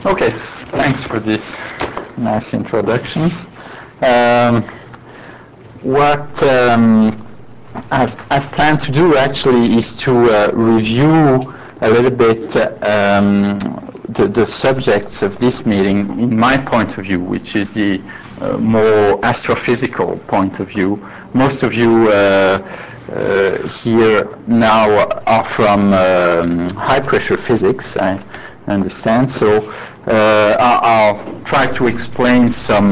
Okay, thanks for this nice introduction. Um, what I've planned to do actually is to review a little bit the subjects of this meeting in my point of view, which is the more astrophysical point of view. Most of you here now are from high pressure physics, I understand. So I'll try to explain some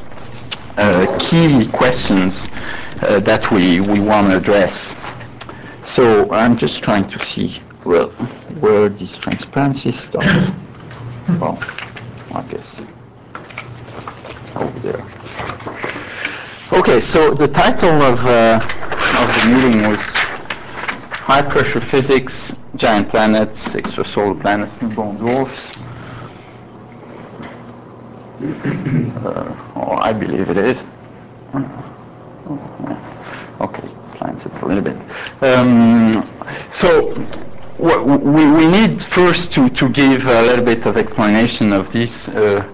key questions that we want to address. So I'm just trying to see where this transparency stuff. Oh, I guess over there. Okay, so the title of the meeting was High Pressure Physics, Giant Planets, Extrasolar Planets, and Brown Dwarfs. I believe it is. Okay, it's lined up a little bit. So we need first to give a little bit of explanation of this,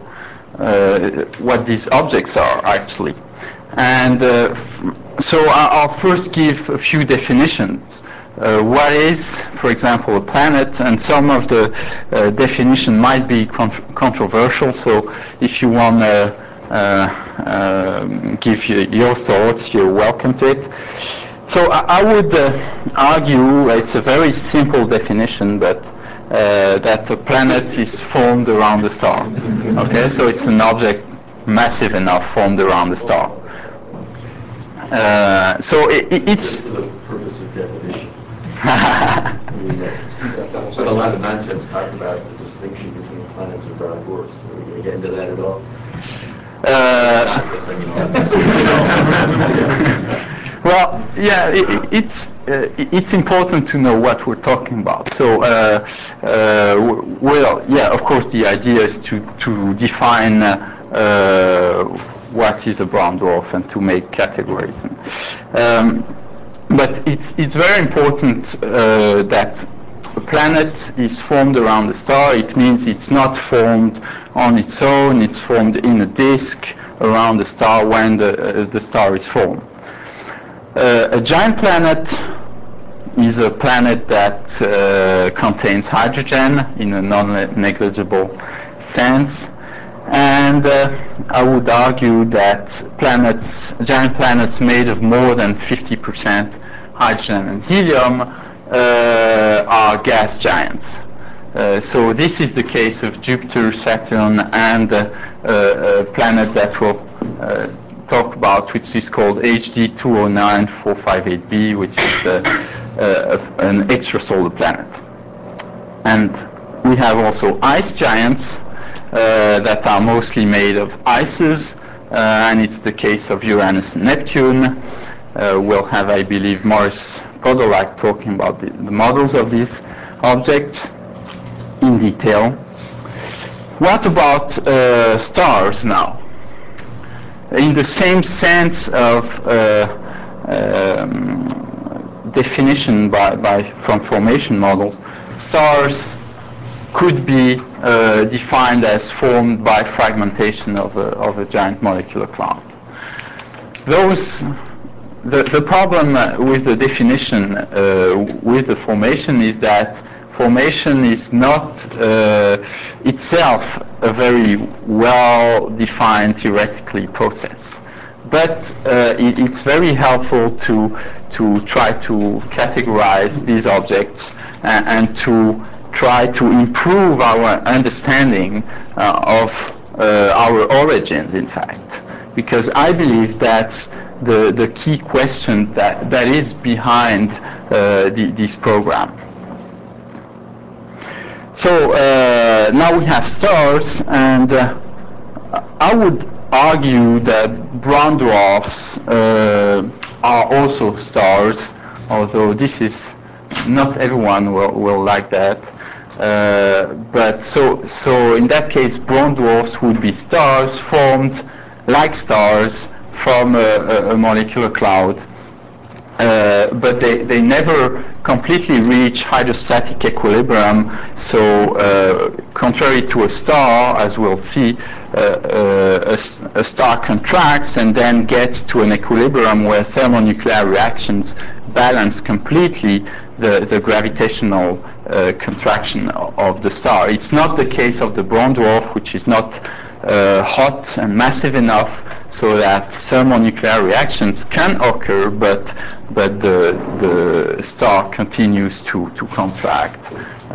what these objects are actually. And so I'll first give a few definitions. What is, for example, a planet, and some of the definition might be controversial, so if you want to give your thoughts, you're welcome to it. So I would argue it's a very simple definition, but that a planet is formed around a star. Okay, so it's an object massive enough formed around a star. So it's for the purpose of definition. There's been a lot of nonsense talking about the distinction between planets and brown dwarfs. Are we going to get into that at all? Nonsense, I mean. Well, yeah, it's important to know what we're talking about. So, well, yeah, of course, the idea is to define what is a brown dwarf and to make categories. But it's very important that a planet is formed around a star. It means it's not formed on its own. It's formed in a disk around the star when the star is formed. A giant planet is a planet that contains hydrogen in a non-negligible sense. And I would argue that giant planets made of more than 50% hydrogen and helium are gas giants. So this is the case of Jupiter, Saturn, and a planet that we'll talk about, which is called HD 209458b, which is an extrasolar planet. And we have also ice giants that are mostly made of ices, and it's the case of Uranus and Neptune. We'll have, I believe, Maurice Podolak talking about the models of these objects in detail. What about stars now? In the same sense of definition from formation models, stars could be defined as formed by fragmentation of a giant molecular cloud. The problem with the definition with the formation is that formation is not itself a very well-defined theoretically process. But it's very helpful to try to categorize these objects and to try to improve our understanding of our origins, in fact. Because I believe that's the key question that is behind this program. So now we have stars, and I would argue that brown dwarfs are also stars, although this is not everyone will like that. But so in that case, brown dwarfs would be stars formed like stars from a molecular cloud. but they never completely reach hydrostatic equilibrium. So contrary to a star, as we'll see, a star contracts and then gets to an equilibrium where thermonuclear reactions balance completely the gravitational contraction of the star. It's not the case of the brown dwarf, which is not hot and massive enough so that thermonuclear reactions can occur, but the star continues to contract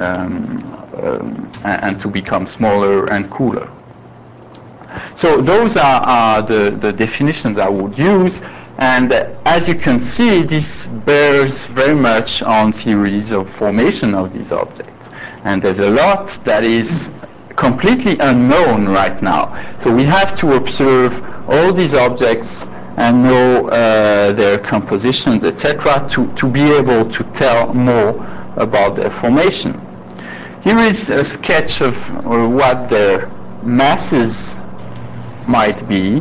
and to become smaller and cooler. So those are the definitions I would use, and as you can see, this bears very much on theories of formation of these objects, and there's a lot that is completely unknown right now. So we have to observe all these objects and know their compositions, etc., to be able to tell more about their formation. Here is a sketch of what their masses might be.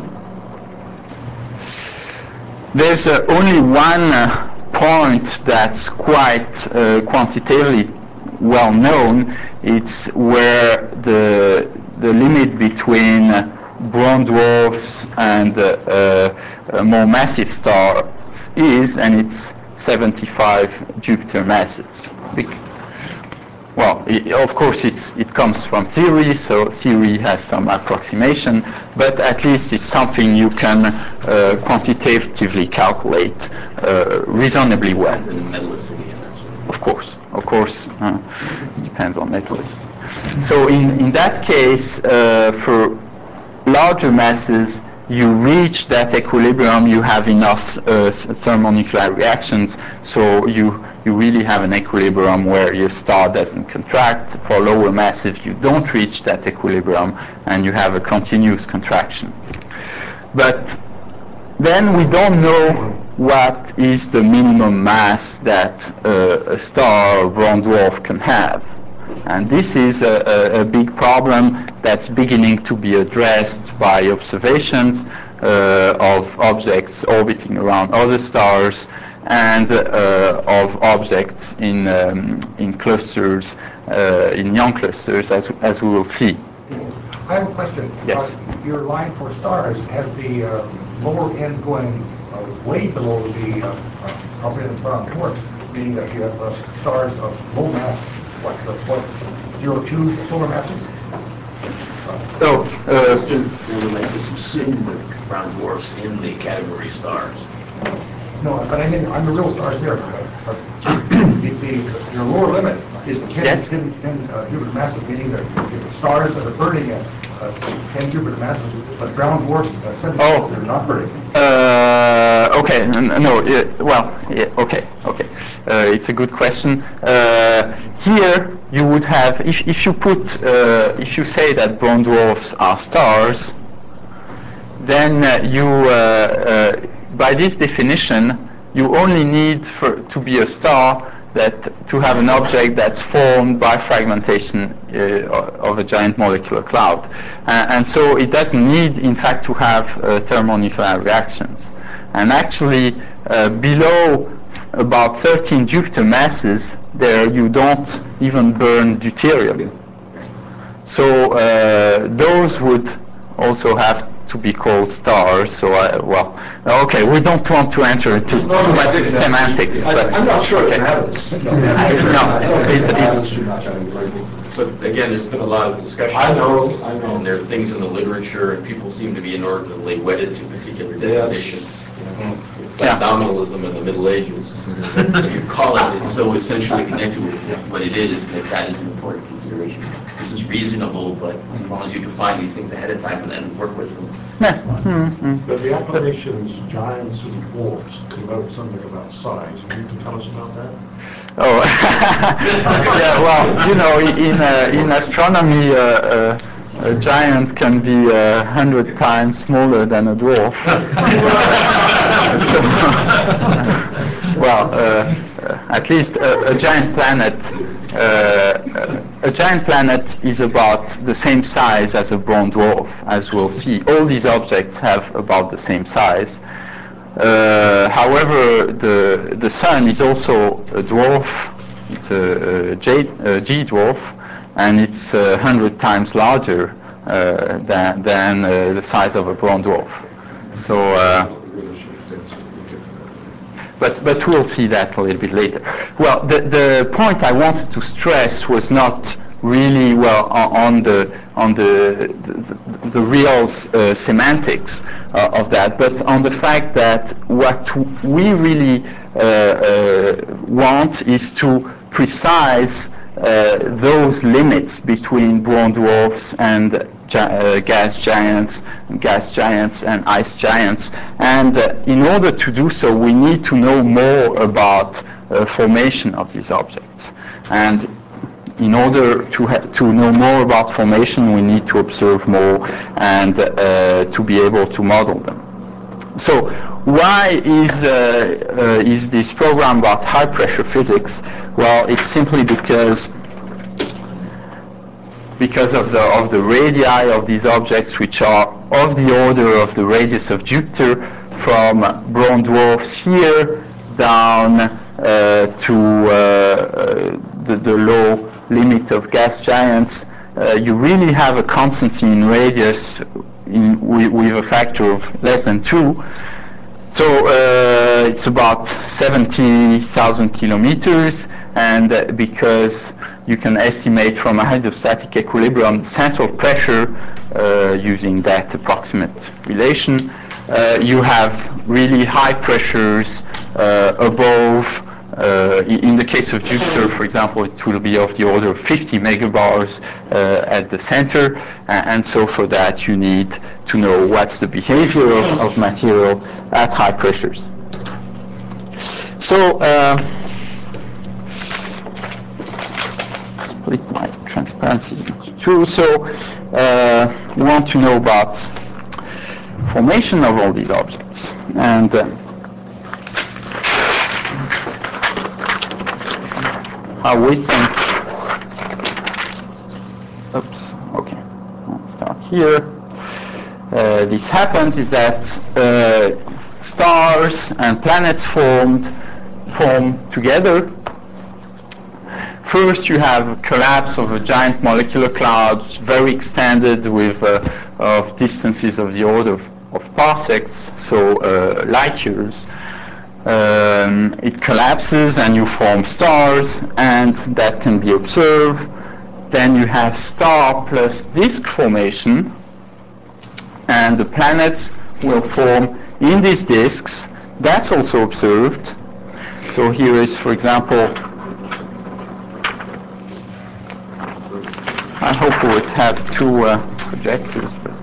There's only one point that's quite quantitatively well known. It's where the limit between brown dwarfs and more massive stars is, and it's 75 Jupiter masses. Well, of course, it comes from theory, so theory has some approximation, but at least it's something you can quantitatively calculate reasonably well. Of course, it depends on metallist. So in that case, for larger masses, you reach that equilibrium, you have enough thermonuclear reactions, so you really have an equilibrium where your star doesn't contract. For lower masses, you don't reach that equilibrium, and you have a continuous contraction. But then we don't know what is the minimum mass that a star or brown dwarf can have. And this is a big problem that's beginning to be addressed by observations of objects orbiting around other stars and of objects in clusters, in young clusters, as we will see. I have a question. Yes. Your line for stars has the lower end going way below the upper end of brown dwarfs, meaning that you have stars of low mass, what, 0.02 solar masses? So, we would like to subsume the brown dwarfs in the category stars. No, but I mean, on the real stars there, your lower limit is 10 Jupiter masses, meaning that the stars that are burning at 10 Jupiter masses, but brown dwarfs, 7 they're not burning. Okay, okay. It's a good question. Here you would have, if you put, if you say that brown dwarfs are stars, then by this definition, you only need to be a star to have an object that's formed by fragmentation of a giant molecular cloud. And so it doesn't need, in fact, to have thermonuclear reactions. And actually, below about 13 Jupiter masses, there you don't even burn deuterium. So those would also have to be called stars. So, okay, we don't want to enter into too much semantics. I'm not sure okay. it matters. No, it matters too much. I mean, but again, there's been a lot of discussion. I know. And there are things in the literature, and people seem to be inordinately wedded to particular definitions. It's like nominalism in the Middle Ages. If you call it, it's so essentially connected with what it is that is an important consideration. This is reasonable, but as long as you define these things ahead of time and then work with them. But the appellations giants and dwarfs connote something about size. You need to tell us about that? Oh, yeah. Well, you know, in astronomy, a giant can be 100 times smaller than a dwarf. So, well, at least a giant planet. A giant planet is about the same size as a brown dwarf, as we'll see. All these objects have about the same size. However, the Sun is also a dwarf. It's a G dwarf, and it's 100 times larger than the size of a brown dwarf. So, but we'll see that a little bit later. Well, the point I wanted to stress was not really on the real semantics of that, but on the fact that what we really want is to precise those limits between brown dwarfs and gas giants and ice giants. And in order to do so, we need to know more about formation of these objects. And in order to know more about formation, we need to observe more and to be able to model them. So why is this program about high pressure physics? Well, it's simply because of the radii of these objects, which are of the order of the radius of Jupiter, from brown dwarfs here down to the low limit of gas giants. You really have a constancy in radius with a factor of less than 2. So it's about 70,000 kilometers, and because you can estimate from a hydrostatic equilibrium the central pressure using that approximate relation, you have really high pressures above. In the case of Jupiter, for example, it will be of the order of 50 megabars at the center, and so for that you need to know what's the behavior of material at high pressures. So split my transparency into two. So we want to know about formation of all these objects, and how we think. Oops. Okay. I'll start here. This happens is that stars and planets form together. First, you have a collapse of a giant molecular cloud, very extended with of distances of the order of parsecs, so light years. It collapses and you form stars, and that can be observed. Then you have star plus disk formation, and the planets will form in these disks. That's also observed. So here is, for example, I hope we would have two projectors, but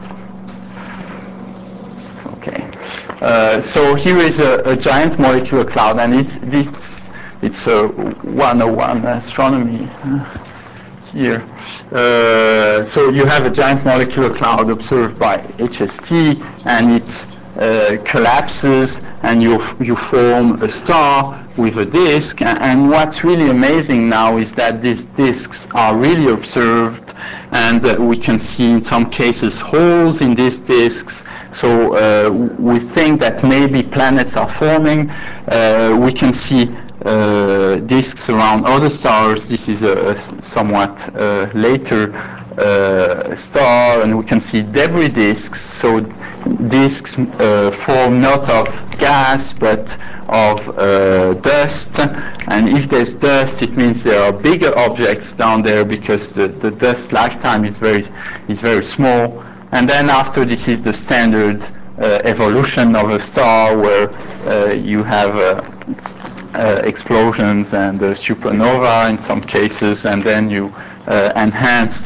it's okay. So here is a giant molecular cloud, and it's a 101 astronomy here. So you have a giant molecular cloud observed by HST, and it collapses, and you form a star with a disk. And what's really amazing now is that these disks are really observed, and we can see in some cases holes in these disks. So we think that maybe planets are forming. We can see disks around other stars. This is a somewhat later star, and we can see debris disks. So disks form not of gas but of dust, and if there's dust, it means there are bigger objects down there because the dust lifetime is very small. And then after this is the standard evolution of a star, where you have explosions and supernova in some cases, and then you enrich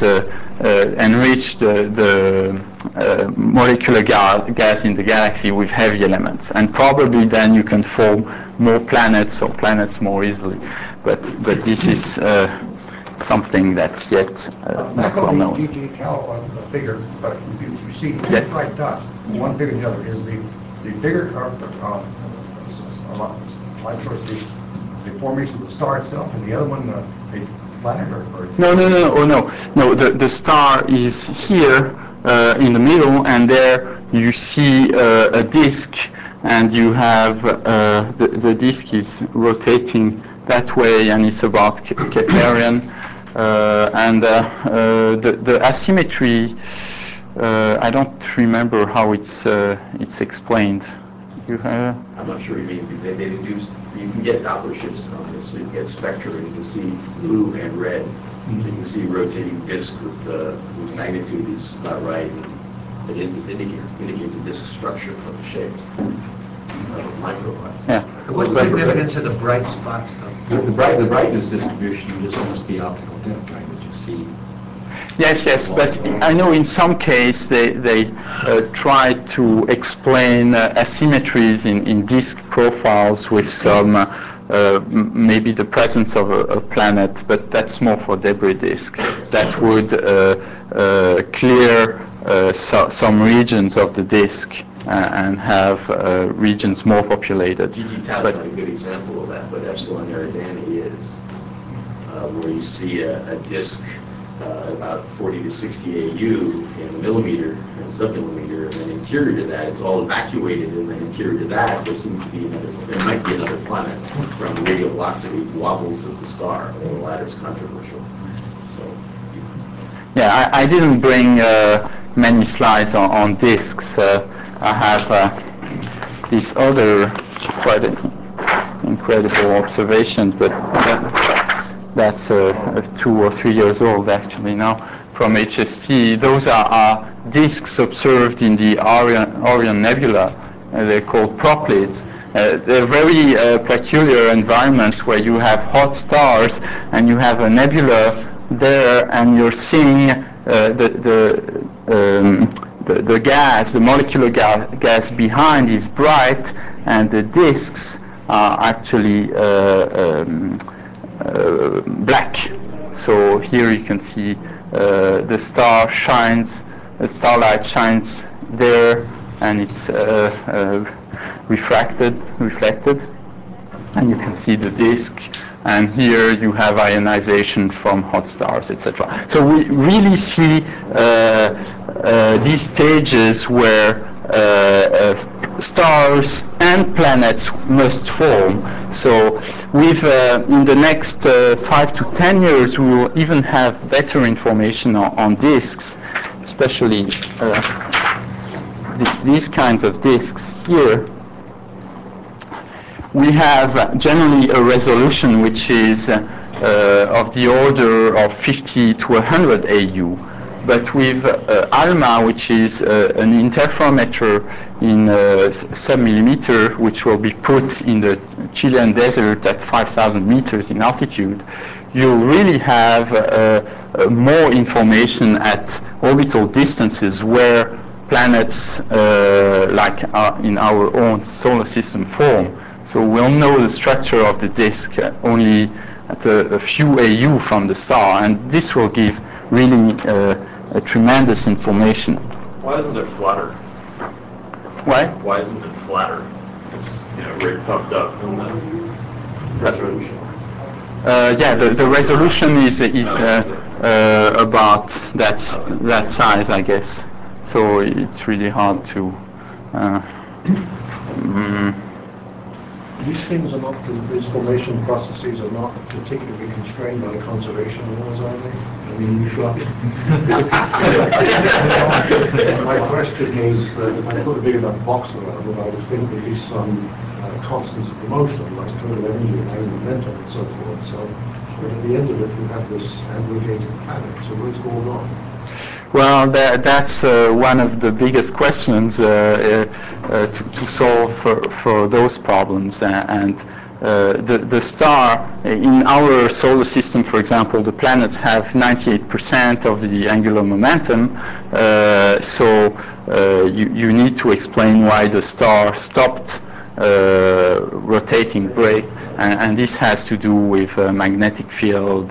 the molecular gas in the galaxy with heavy elements, and probably then you can form more planets or planets more easily. But this is something that's yet not well known. GTHL figure, but you see Yes. it's like dust. One bigger than the other. Is the bigger like sort of the formation of the star itself, and the other one the planet, or No. The star is here in the middle, and there you see a disk and you have the disk is rotating that way, and it's about Keplerian, and the asymmetry. I don't remember how it's explained. I'm not sure. They induce. You can get Doppler shifts on this. So you get spectra, and you can see blue and red. So you can see rotating disk whose magnitude is not right. It indicates a disk structure from the shape of microclouds. Yeah. What's the significance of the bright spots, though? The brightness distribution, this must be optical depth, right, that you see. Yes, but I know in some case they try to explain asymmetries in disk profiles with some maybe the presence of a planet, but that's more for debris disk. That would clear some regions of the disk and have regions more populated. GG Tau is not a good example of that, but Epsilon Eridani is, where you see a disk about 40 to 60 AU in a millimeter and submillimeter, and then interior to that, it's all evacuated, and then interior to that, there might be another planet from the radial velocity wobbles of the star. The latter is controversial. So, yeah, I didn't bring many slides on disks. I have these other quite incredible observations, but that's 2 or 3 years old actually now from HST. Those are disks observed in the Orion Nebula. They're called proplids. They're very peculiar environments where you have hot stars and you have a nebula there, and you're seeing the gas, the molecular gas behind is bright, and the disks are actually black. So here you can see the star shines, the starlight shines there, and it's reflected, and you can see the disk. And here you have ionization from hot stars, etc. So we really see these stages where stars and planets must form. So in the next 5 to 10 years, we will even have better information on disks, especially these kinds of disks here. We have generally a resolution which is of the order of 50 to 100 AU. But with ALMA, which is an interferometer in sub-millimeter, which will be put in the Chilean desert at 5,000 meters in altitude, you really have more information at orbital distances where planets like in our own solar system form. So we'll know the structure of the disk only at a few AU from the star, and this will give really a tremendous information. Why isn't it flatter? Why? Why isn't it flatter? It's right puffed up in the resolution. Yeah, the resolution is about that size, I guess. So it's really hard to. These things are not, these formation processes are not particularly constrained by conservation laws, are they? I mean, you should. My question is that if I put a big enough box around it, I would think there'd be some constants of motion, like total energy and angular momentum and so forth. So at the end of it, you have this aggregated planet. So what's going on? Well, that's one of the biggest questions to solve for those problems. And the star, in our solar system, for example, the planets have 98% of the angular momentum. So you need to explain why the star stopped rotating brake. And this has to do with magnetic field,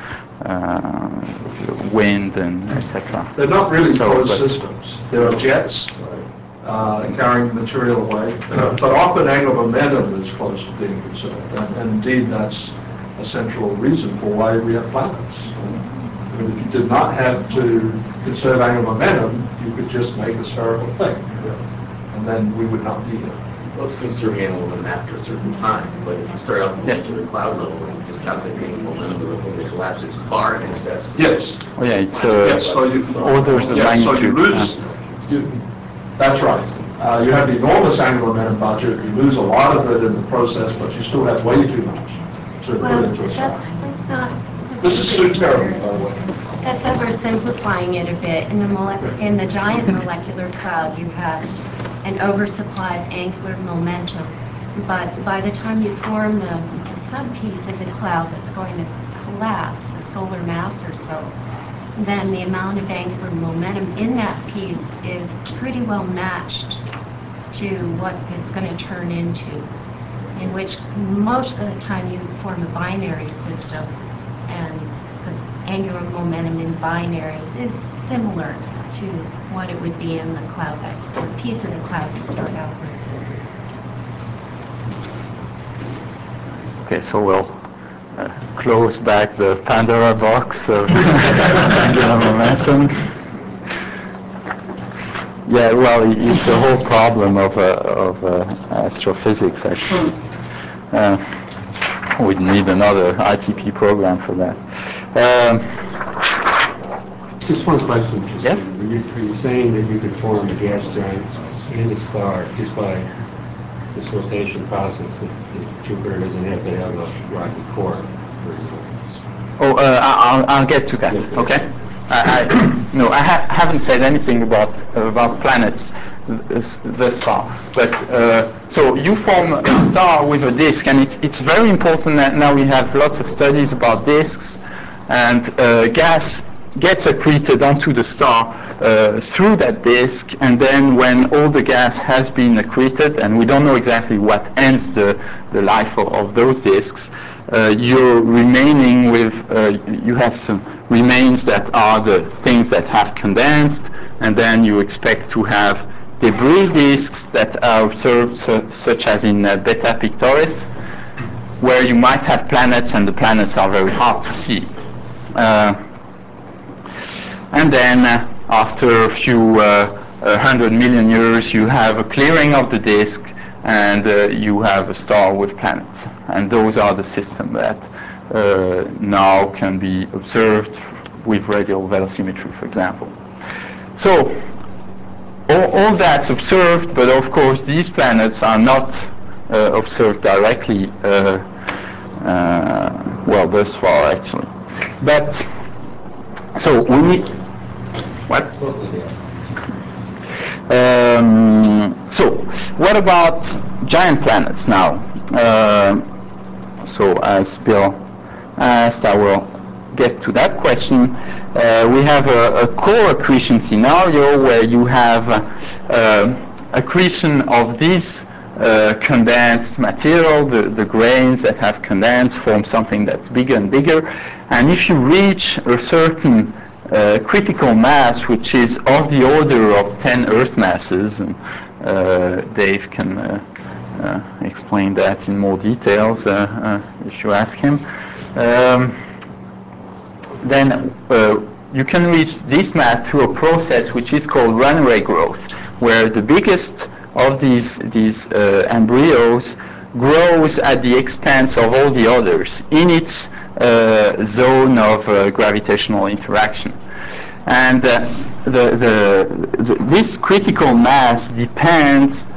wind, and etc. They're not really closed systems. There are jets carrying material away, but often angular momentum is close to being conserved. And indeed, that's a central reason for why we have planets. I mean, if you did not have to conserve angular momentum, you could just make a spherical thing, and then we would not be here. Well, it's conserving angular momentum after a certain time, but if you start out from the cloud level and you just calculate the angular momentum of the thing that collapses, far in excess. Yes. Oh yeah, it's Yes, so you, orders of yes, so you magnitude. lose, that's right. You have the enormous angular momentum budget, you lose a lot of it in the process, but you still have way too much to put into a star. That's not. This is Sue Terry, by the way. That's oversimplifying it a bit. In the giant molecular cloud, you have an oversupply of angular momentum. But by the time you form the subpiece of the cloud that's going to collapse, a solar mass or so, then the amount of angular momentum in that piece is pretty well matched to what it's going to turn into, in which most of the time you form a binary system, and the angular momentum in binaries is similar to what it would be in the cloud, that piece of the cloud you start out with. Okay, so we'll close back the Pandora box of angular momentum. Yeah, well, it's a whole problem of astrophysics, actually. We'd need another ITP program for that. Just one question. Yes? Are you saying that you could form a gas giant in a star just by the sortation process that Jupiter doesn't have to have a rocky core, for example? Oh, I'll get to that. Yes, Okay. No, I haven't said anything about planets thus far. But so you form a star with a disk, and it's very important that now we have lots of studies about disks, and gas gets accreted onto the star through that disk, and then when all the gas has been accreted, and we don't know exactly what ends the life of those disks, you're remaining with, you have some remains that are the things that have condensed, and then you expect to have debris disks that are observed, such as in Beta Pictoris, where you might have planets, and the planets are very hard to see. And then after a few 100 million years, you have a clearing of the disk, and you have a star with planets. And those are the systems that now can be observed with radial velocimetry, for example. So all that's observed, but of course these planets are not observed directly, well, thus far actually. But so we need, what? So what about giant planets now? So as Bill asked, I will get to that question. We have a core accretion scenario where you have accretion of this condensed material, the grains that have condensed form something that's bigger and bigger. And if you reach a certain critical mass, which is of the order of 10 Earth masses, and Dave can explain that in more details if you ask him, then you can reach this mass through a process which is called runaway growth, where the biggest of these embryos grows at the expense of all the others in its zone of gravitational interaction. And this critical mass depends,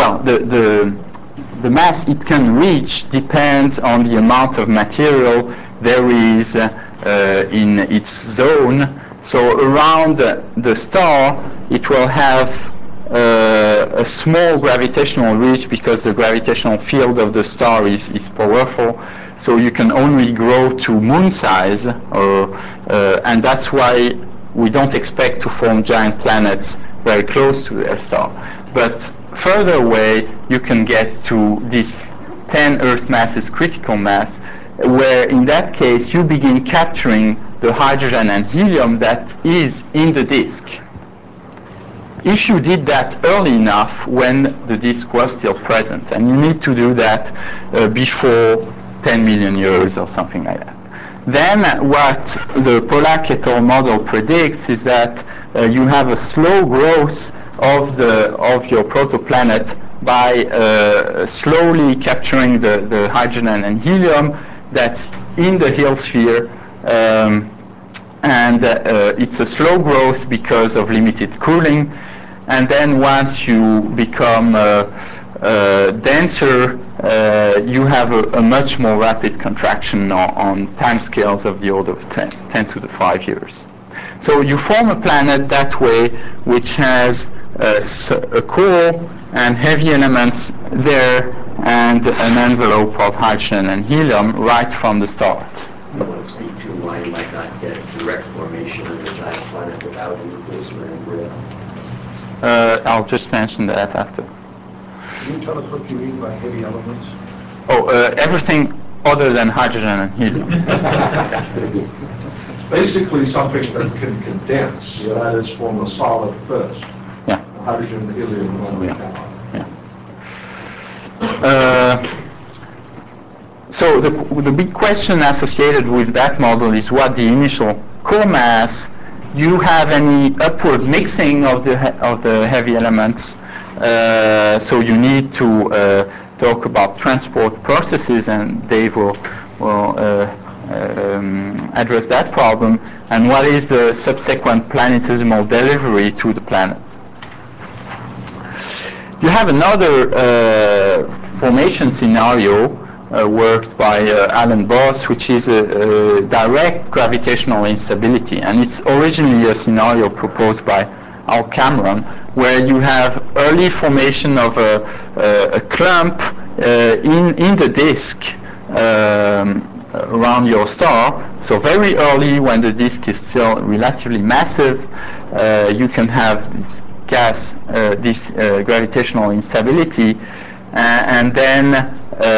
the mass it can reach depends on the amount of material there is in its zone. So around the star, it will have a small gravitational reach because the gravitational field of the star is powerful. So you can only grow to moon size, and that's why we don't expect to form giant planets very close to their star. But further away, you can get to this 10 Earth masses critical mass, where in that case you begin capturing the hydrogen and helium that is in the disk. If you did that early enough when the disk was still present, and you need to do that before 10 million years or something like that, then what the Pollack et al. Model predicts is that you have a slow growth of your protoplanet by slowly capturing the hydrogen and helium that's in the Hill sphere, and it's a slow growth because of limited cooling. And then once you become denser, you have a much more rapid contraction on timescales of the order of 10 to the 5 years. So you form a planet that way, which has a core and heavy elements there, and an envelope of hydrogen and helium right from the start. You want to speak to why you might not get direct formation of a giant planet without a nucleus or embryo? I'll just mention that after. Can you tell us what you mean by heavy elements? Oh, everything other than hydrogen and helium. Basically something that can condense, that is, form a solid first. Yeah. Hydrogen, helium, normally cannot. So the big question associated with that model is what the initial core mass. You have any upward mixing of the heavy elements, so you need to talk about transport processes, and Dave will address that problem. And what is the subsequent planetesimal delivery to the planet? You have another formation scenario worked by Alan Boss, which is a direct gravitational instability, and it's originally a scenario proposed by Al Cameron, where you have early formation of a clump in the disk around your star. So very early, when the disk is still relatively massive, you can have this gas, this gravitational instability, and then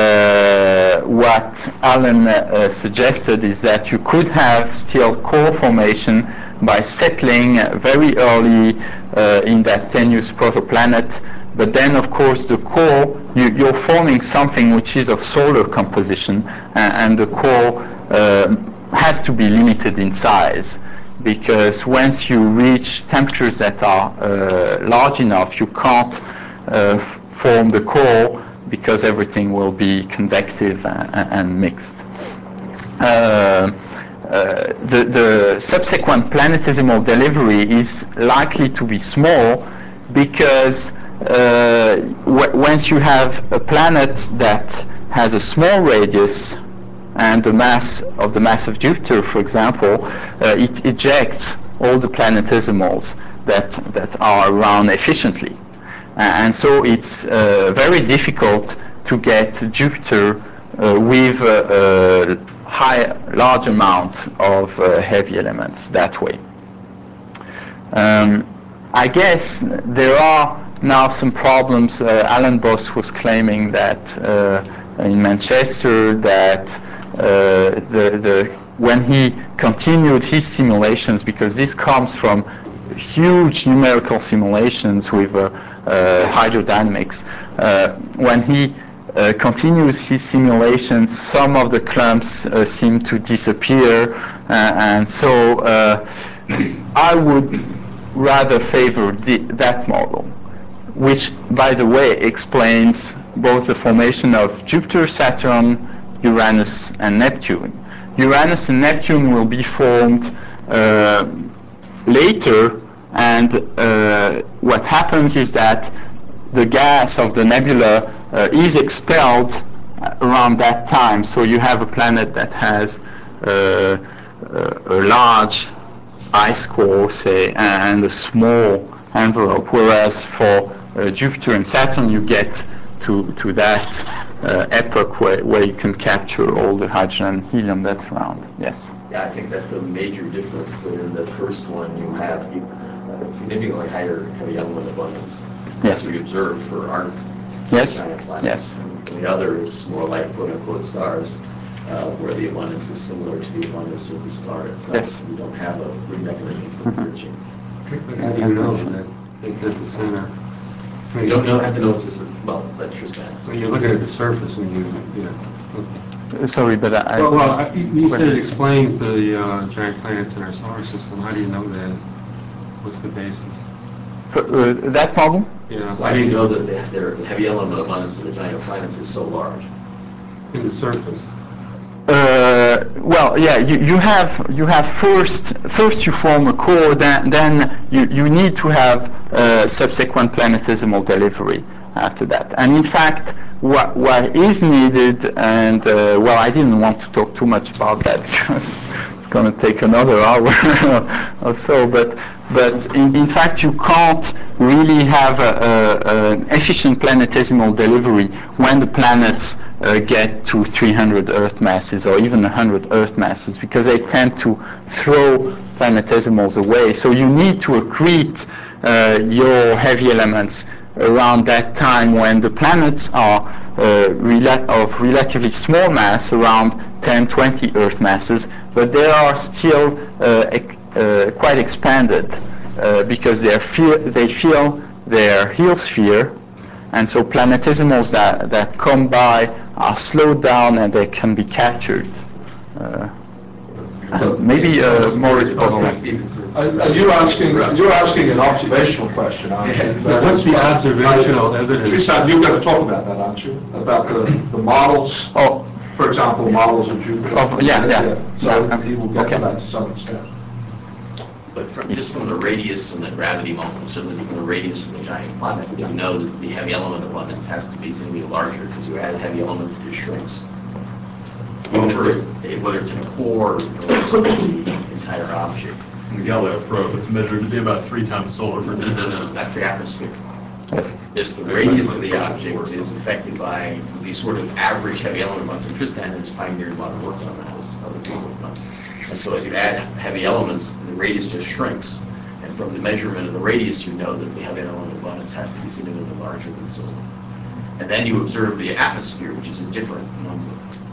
what Alan suggested is that you could have still core formation by settling very early in that tenuous protoplanet. But then, of course, the core, you're forming something which is of solar composition, and the core has to be limited in size, because once you reach temperatures that are large enough, you can't form the core, because everything will be convective and mixed. The subsequent planetesimal delivery is likely to be small, because once you have a planet that has a small radius and the mass of Jupiter, for example, it ejects all the planetesimals that are around efficiently. And so it's very difficult to get Jupiter with a large amount of heavy elements that way. I guess there are now some problems. Alan Boss was claiming that in Manchester that when he continued his simulations, because this comes from huge numerical simulations with hydrodynamics, when he continues his simulations, some of the clumps seem to disappear, and so I would rather favor that model, which, by the way, explains both the formation of Jupiter, Saturn, Uranus, and Neptune. Uranus and Neptune will be formed later, and what happens is that the gas of the nebula is expelled around that time. So you have a planet that has a large ice core, say, and a small envelope, whereas for Jupiter and Saturn you get to that epoch where you can capture all the hydrogen and helium that's around. Yes? Yeah, I think that's a major difference. In the first one, you have significantly higher heavy element abundance. Yes. We observed for our Yes. giant planets. Yes. And the other is more like quote-unquote stars, where the abundance is similar to the abundance of the star itself. Yes. You don't have a good mechanism for enriching. How do you know that it's at the center? You don't have to know it's just, well, that's just that. When you're looking at the surface when you know. Okay. Sorry, but You said it explains the giant planets in our solar system. How do you know that? What's the basis? That model? Yeah. Why do you know that their heavy element abundance of the giant planets is so large? In the surface. Well, yeah, you have first you form a core, then you need to have subsequent planetesimal delivery after that. And in fact, what is needed, and well, I didn't want to talk too much about that because it's going to take another hour or so, but in fact you can't really have an efficient planetesimal delivery when the planets get to 300 Earth masses or even 100 Earth masses, because they tend to throw planetesimals away. So you need to accrete your heavy elements around that time when the planets are of relatively small mass, around 10, 20 Earth masses, but they are still quite expanded because they fill their heliosphere, and so planetesimals that come by are slowed down and they can be captured. Maybe Morris You're asking an observational question, aren't you? So what's the observational evidence? Tristan, you're going to talk about that, aren't you? About the models, for example, models of Jupiter. So he will get to that to some extent. But just from the radius and the gravity moment, certainly from the radius of the giant planet, you know that the heavy element abundance has to be significantly larger, because you add heavy elements, it shrinks. Whether it's in a core or the entire object. The Galileo probe, it's measured to be about 3 times solar. No, that's the atmosphere. Just the radius of the object is affected by the sort of average heavy element amounts. And Tristan has pioneered a lot of work on that, as other people have done. And so as you add heavy elements, the radius just shrinks. And from the measurement of the radius, you know that the heavy element abundance has to be significantly larger than solar. And then you observe the atmosphere, which is a different number.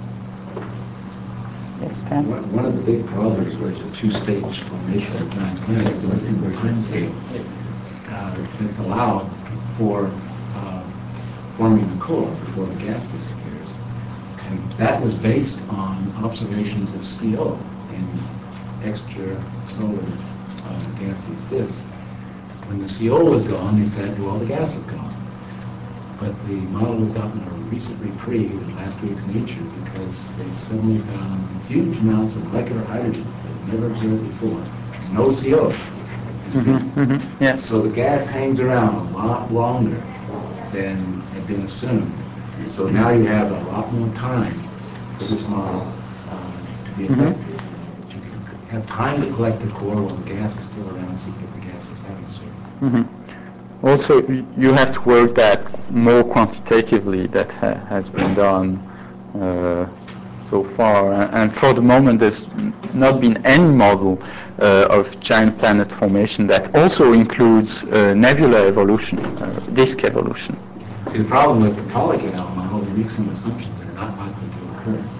One of the big problems was a two-stage formation of giant planets, the Roentgenberg landscape, that's allowed for forming the core before the gas disappears. And that was based on observations of CO in extrasolar gaseous disks. When the CO was gone, they said, well, the gas is gone. But the model has gotten a recent reprieve in last week's Nature because they've suddenly found huge amounts of molecular hydrogen that was never observed before. No CO. Yes. So the gas hangs around a lot longer than had been assumed. So now you have a lot more time for this model to be effective. You can have time to collect the core while the gas is still around, so you get the gaseous atmosphere. Also, you have to work that more quantitatively. That has been done so far, and for the moment there's not been any model of giant planet formation that also includes nebula evolution, disk evolution. See, the problem with the Polygon model, we make some assumptions that are not likely to occur.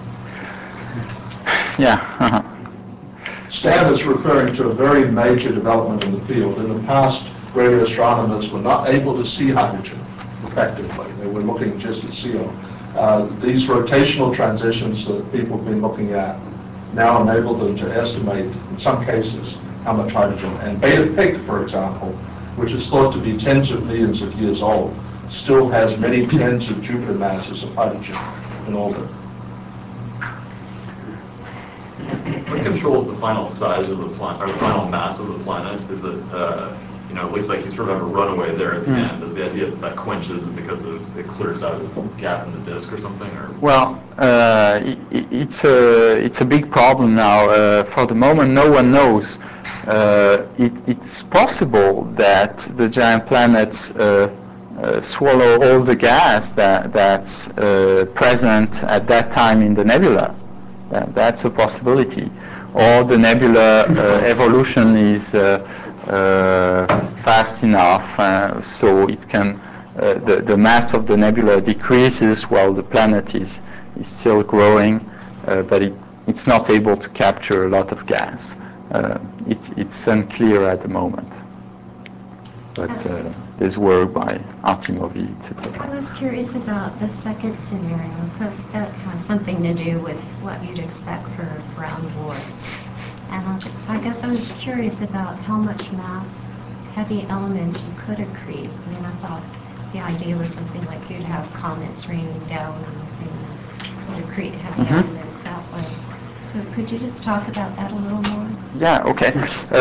Yeah. Stan is referring to a very major development in the field. In the past, radio astronomers were not able to see hydrogen effectively. They were looking just at CO. These rotational transitions that people have been looking at now enable them to estimate, in some cases, how much hydrogen. And Beta Pig, for example, which is thought to be tens of millions of years old, still has many tens of Jupiter masses of hydrogen in orbit. What controls the final size of the planet, or the final mass of the planet? Is it, it looks like you sort of have a runaway there at the end. Is the idea that quenches because it clears out a gap in the disk or something? Or? Well, it's a big problem now. For the moment, no one knows. It's possible that the giant planets swallow all the gas that's present at that time in the nebula. That's a possibility. Or the nebula evolution is fast enough so it can the mass of the nebula decreases while the planet is still growing, but it's not able to capture a lot of gas. It's unclear at the moment. But there's work by Artemovitz, etc. I was curious about the second scenario, because that has something to do with what you'd expect for brown dwarfs. And I guess I was curious about how much mass heavy elements you could accrete. I mean, I thought the idea was something like you'd have comets raining down and accrete heavy elements that way. So could you just talk about that a little more? Yeah, okay.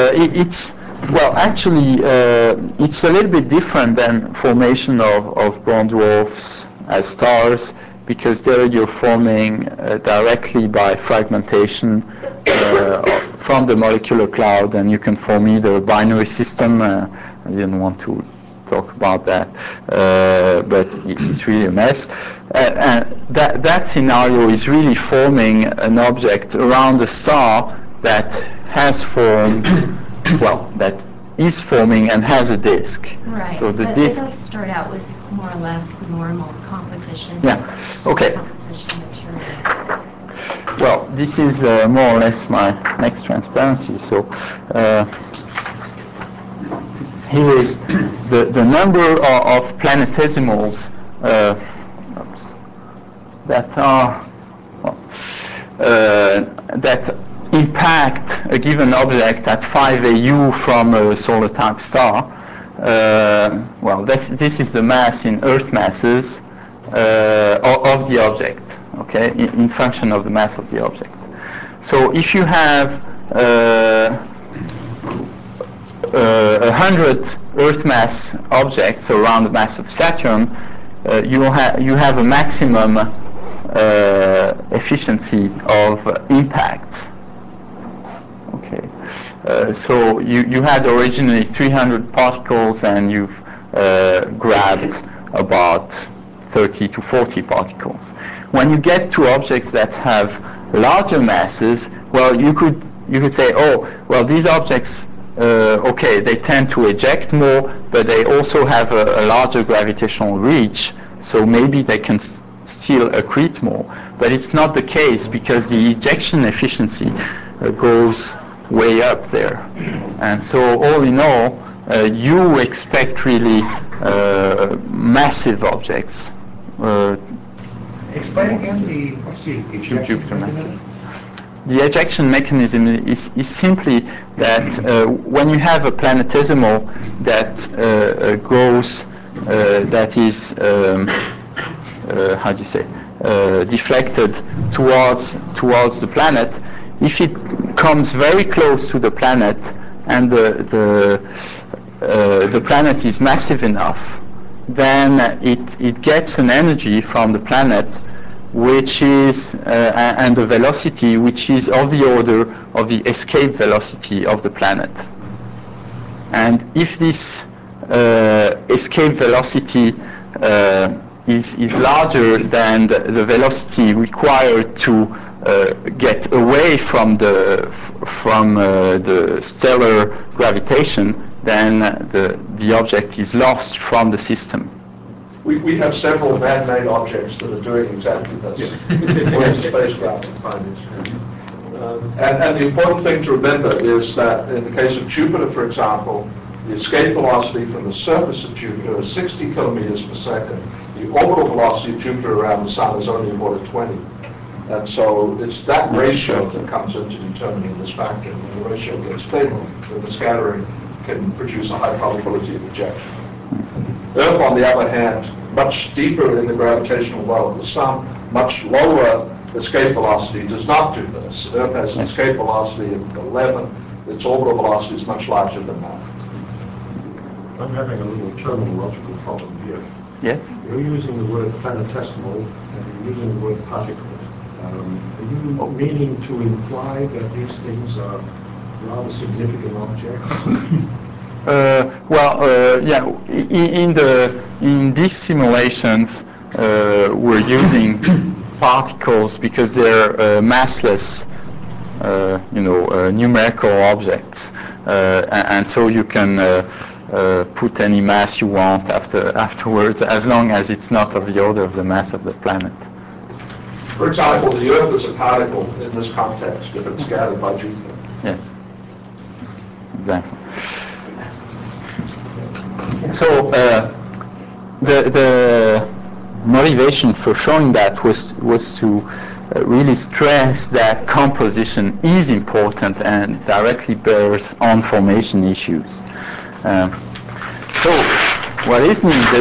It's a little bit different than formation of brown dwarfs as stars, because there you're forming directly by fragmentation from the molecular cloud, and you can form either a binary system. I didn't want to talk about that, but it's really a mess. And that scenario is really forming an object around a star that has formed, that is forming and has a disk. Right, so the but disk, they both start out with more or less normal composition. Yeah, okay. Composition material. Well, this is more or less my next transparency. So here is the number of planetesimals that are that impact a given object at 5 AU from a solar type star. This is the mass in Earth masses of the object, okay, in function of the mass of the object. So if you have 100 Earth mass objects around the mass of Saturn, you have a maximum efficiency of impact. Okay, so you had originally 300 particles, and you've grabbed about 30 to 40 particles. When you get to objects that have larger masses, well, you could say, oh, well, these objects, okay, they tend to eject more, but they also have a larger gravitational reach, so maybe they can still accrete more. But it's not the case, because the ejection efficiency goes way up there. And so all in all, you expect really massive objects. Explain again what's the ejection mechanism? The ejection mechanism is simply that when you have a planetesimal that goes, that is, how do you say, deflected towards the planet, if it comes very close to the planet and the planet is massive enough, then it gets an energy from the planet, which is and the velocity which is of the order of the escape velocity of the planet. And if this escape velocity is larger than the velocity required to get away from the stellar gravitation, then the object is lost from the system. We have several man-made objects that are doing exactly this. We're in spacecraft. And the important thing to remember is that in the case of Jupiter, for example, the escape velocity from the surface of Jupiter is 60 kilometers per second. The orbital velocity of Jupiter around the Sun is only about 20. And so it's that ratio that comes into determining this factor. When the ratio gets big, then the scattering can produce a high probability of ejection. Earth, on the other hand, much deeper in the gravitational well of the Sun, much lower escape velocity, does not do this. Earth has an escape velocity of 11. Its orbital velocity is much larger than that. I'm having a little terminological problem here. Yes? You're using the word planetesimal and you're using the word particle. Are you meaning to imply that these things are rather significant objects? In these simulations, we're using particles because they're massless, numerical objects, and so you can put any mass you want afterwards, as long as it's not of the order of the mass of the planet. For example, the Earth is a particle in this context if it's scattered by Jupiter. Yes, exactly. So the motivation for showing that was to really stress that composition is important and directly bears on formation issues. So what is needed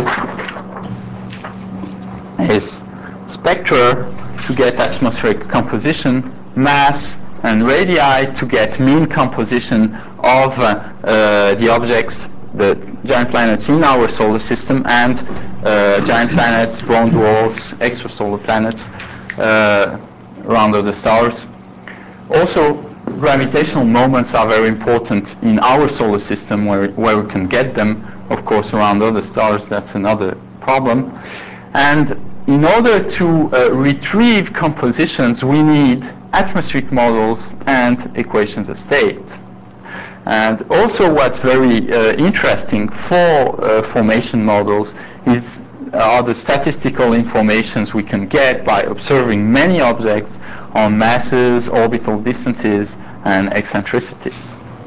is spectra to get atmospheric composition, mass, and radii to get mean composition of the objects, the giant planets in our solar system, and giant planets, brown dwarfs, extrasolar planets around other stars. Also, gravitational moments are very important in our solar system where we can get them. Of course, around other stars, that's another problem. And in order to retrieve compositions, we need atmospheric models and equations of state. And also what's very interesting for formation models are the statistical informations we can get by observing many objects on masses, orbital distances, and eccentricities.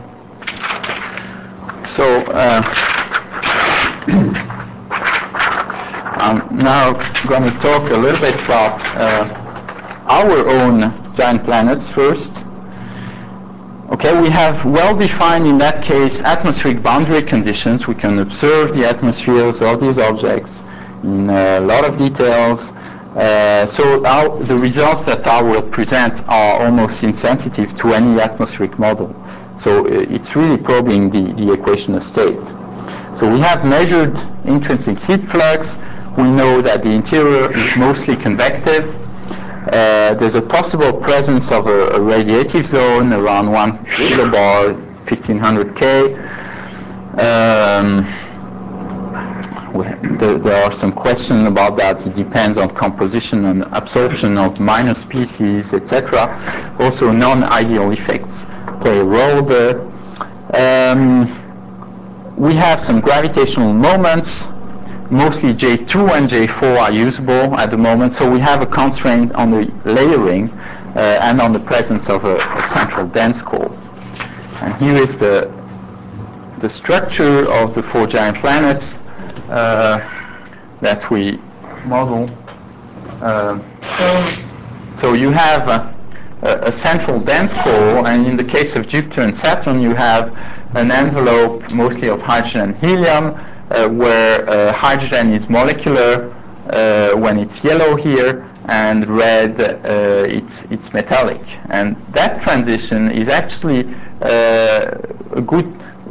So I'm now going to talk a little bit about our own giant planets first. Okay, we have well-defined, in that case, atmospheric boundary conditions. We can observe the atmospheres of these objects in a lot of details. So the results that I will present are almost insensitive to any atmospheric model. So it's really probing the equation of state. So we have measured intrinsic heat flux. We know that the interior is mostly convective. There's a possible presence of a radiative zone around 1 kilobar, 1500 K. There are some questions about that. It depends on composition and absorption of minor species, etc. Also, non-ideal effects play a role there. We have some gravitational moments. Mostly J2 and J4 are usable at the moment, so we have a constraint on the layering and on the presence of a central dense core. And here is the structure of the 4 giant planets that we model. So you have a central dense core, and in the case of Jupiter and Saturn, you have an envelope mostly of hydrogen and helium, where hydrogen is molecular when it's yellow here, and red it's metallic. And that transition is actually a good,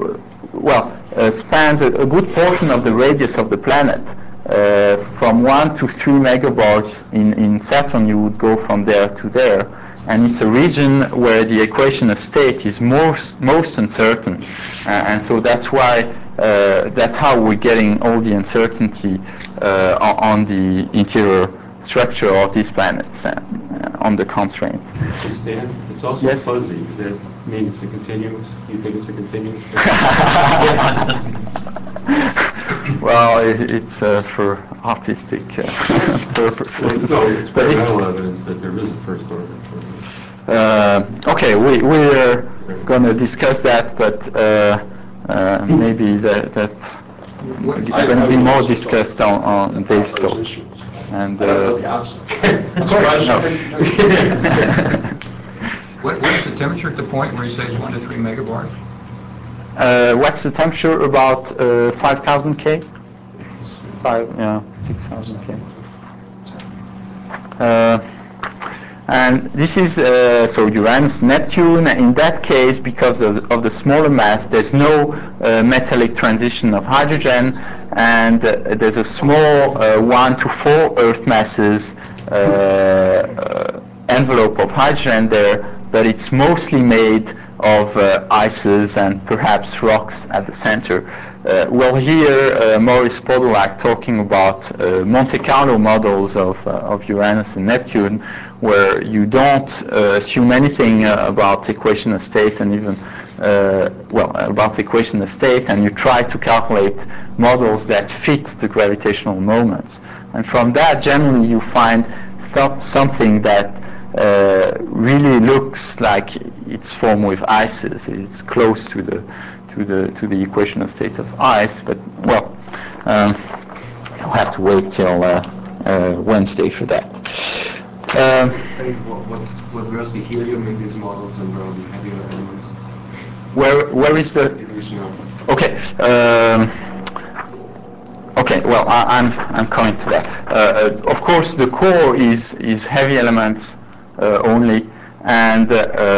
spans a good portion of the radius of the planet. From 1 to 3 megabars in Saturn, you would go from there to there. And it's a region where the equation of state is most uncertain. And so that's why that's how we're getting all the uncertainty on the interior structure of these planets, on the constraints. Stan, it's also Yes? fuzzy. Does that mean it's a continuous? Do you think it's a continuous? Well, it's for artistic purposes. Well, no, experimental evidence that there is a first order. Okay, we're going to discuss that, but maybe that's going to be more discussed on Dave's talk. And What's the temperature at the point where you say it's 1 to 3 megabars? what's the temperature? About 5,000 K? 6,000 K. And this is so Uranus, Neptune. In that case, because of the smaller mass, there's no metallic transition of hydrogen, and there's a small 1 to 4 Earth masses envelope of hydrogen there, but it's mostly made of ices and perhaps rocks at the center. We'll hear Maurice Podolak talking about Monte Carlo models of Uranus and Neptune, where you don't assume anything about the equation of state, and even about the equation of state, and you try to calculate models that fit the gravitational moments. And from that, generally, you find something that really looks like it's formed with ices. It's close to the equation of state of ice, but I'll have to wait till Wednesday for that. Where's the helium in these models and where are the heavier elements? Where is the? Okay. Okay, well, I'm coming to that. Of course, the core is heavy elements only, and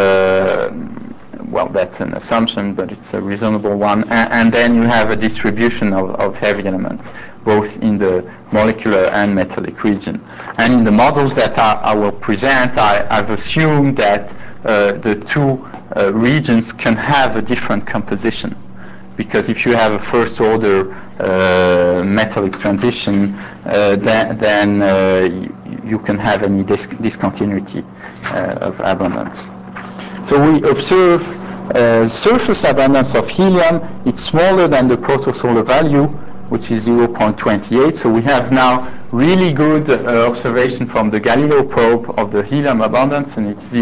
well, that's an assumption, but it's a reasonable one. And then you have a distribution of heavy elements, both in the molecular and metallic region. And in the models that I will present, I've assumed that the two regions can have a different composition. Because if you have a first order metallic transition, then you can have any discontinuity of abundance. So we observe surface abundance of helium. It's smaller than the protosolar value, which is 0.28. So we have now really good observation from the Galileo probe of the helium abundance, and it's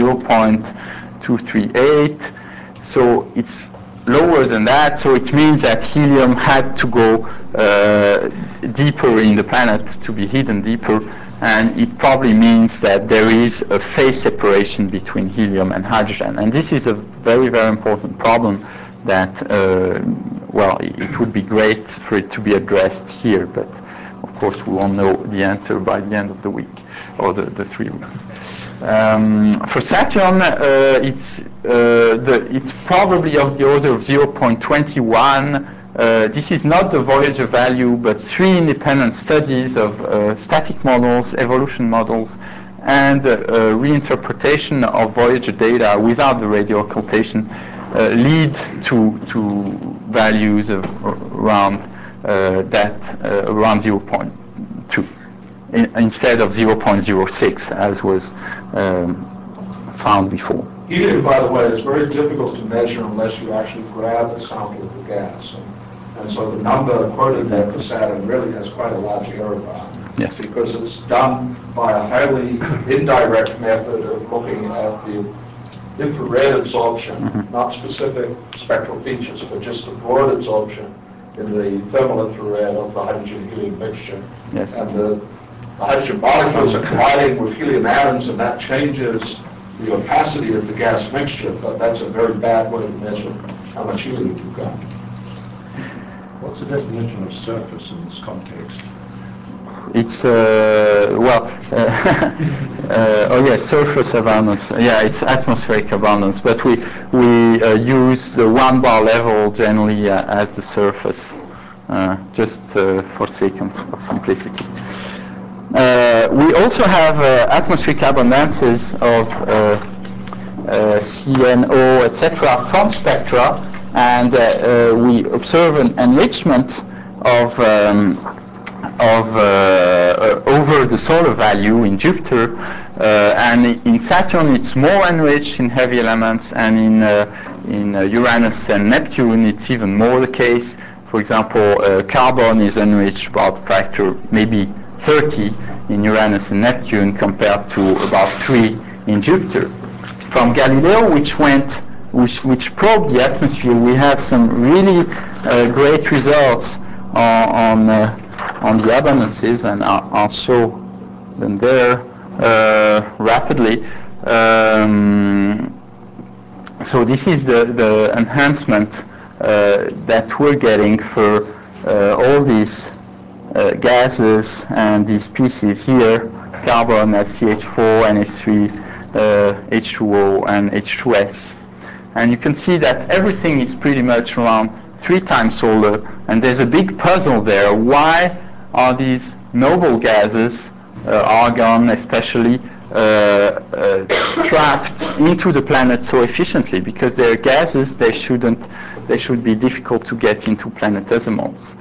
0.238. So it's lower than that, so it means that helium had to go deeper in the planet to be hidden deeper, and it probably means that there is a phase separation between helium and hydrogen. And this is a very, very important problem that, well, it would be great for it to be addressed here, but of course we won't know the answer by the end of the week, or the 3 weeks. For Saturn, it's probably of the order of 0.21. This is not the Voyager value, but 3 independent studies of static models, evolution models, and reinterpretation of Voyager data without the radio occultation lead to values of around around 0.2. Instead of 0.06 as was found before. Helium, by the way, is very difficult to measure unless you actually grab a sample of the gas. And so the number quoted there for Saturn really has quite a large error bound. Yes. Because it's done by a highly indirect method of looking at the infrared absorption, not specific spectral features, but just the broad absorption in the thermal infrared of the hydrogen-helium mixture. Yes. And the hydrogen molecules are colliding with helium atoms, and that changes the opacity of the gas mixture, but that's a very bad way to measure how much helium you've got. What's the definition of surface in this context? It's, well, oh yes, surface abundance. Yeah, it's atmospheric abundance, but we use the 1 bar level generally as the surface, just for sake of simplicity. We also have atmospheric abundances of CNO, etc., from spectra, and we observe an enrichment of over the solar value in Jupiter, and in Saturn it's more enriched in heavy elements, and in Uranus and Neptune it's even more the case. For example, carbon is enriched about factor maybe 30 in Uranus and Neptune compared to about 3 in Jupiter. From Galileo, which probed the atmosphere, we had some really great results on the abundances, and I'll show them there rapidly. So this is the enhancement that we're getting for all these gases and these species here, carbon as CH4, NH3, H2O, and H2S. And you can see that everything is pretty much around 3 times solar, and there's a big puzzle there. Why are these noble gases, argon especially, trapped into the planet so efficiently? Because they're gases, they should be difficult to get into planetesimals.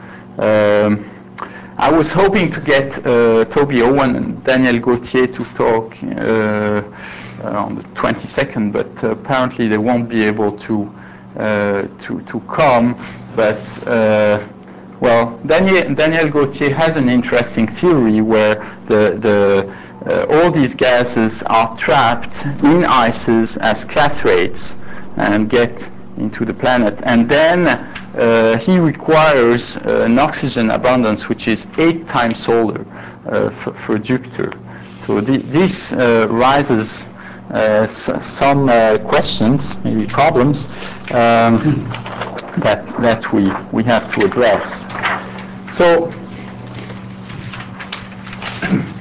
I was hoping to get Toby Owen and Daniel Gauthier to talk on the 22nd, but apparently they won't be able to come. But well, Daniel Gauthier has an interesting theory where all these gases are trapped in ices as clathrates and get into the planet, and then he requires an oxygen abundance which is 8 times solar for Jupiter. So this raises some questions, maybe problems, that we have to address. So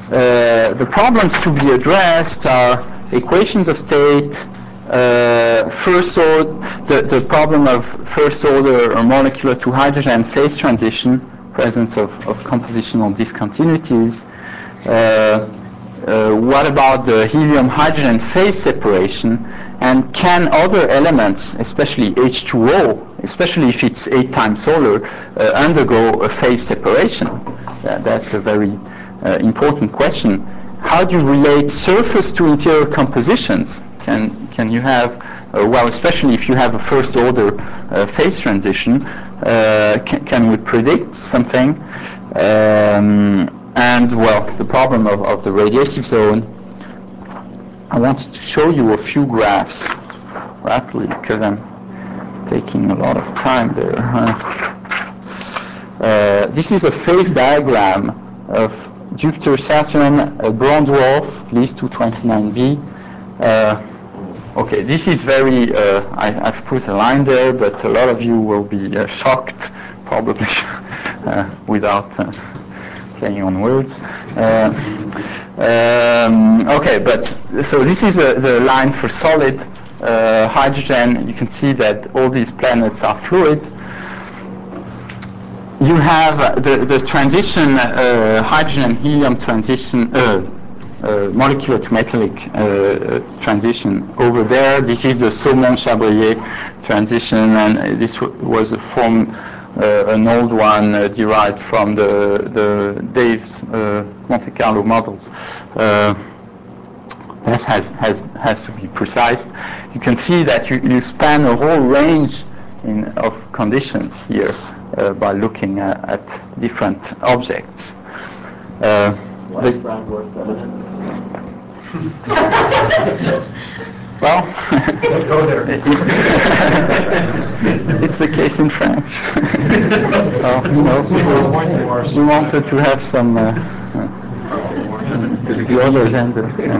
the problems to be addressed are equations of state, first order, the problem of first order or molecular to hydrogen phase transition, presence of compositional discontinuities. What about the helium-hydrogen phase separation? And can other elements, especially H2O, especially if it's 8 times solar, undergo a phase separation? That's a very important question. How do you relate surface to interior compositions? Can you have, well, especially if you have a first order phase transition, can we predict something? And well, the problem of the radiative zone. I wanted to show you a few graphs rapidly because I'm taking a lot of time there. This is a phase diagram of Jupiter, Saturn, a brown dwarf, LIS 229b. Okay, this is very, I've put a line there, but a lot of you will be shocked, probably, without playing on words. Okay, but so this is the line for solid hydrogen. You can see that all these planets are fluid. You have the transition, hydrogen-helium transition, molecular to metallic transition over there. This is the Saumon-Chabrier transition, and this was a form, an old one derived from the Dave's Monte Carlo models. That has to be precise. You can see that you span a whole range of conditions here by looking at different objects. Why is brown dwarf dominant? Well, Don't go there. it's the case in France. Well, you know, we wanted to have some the others and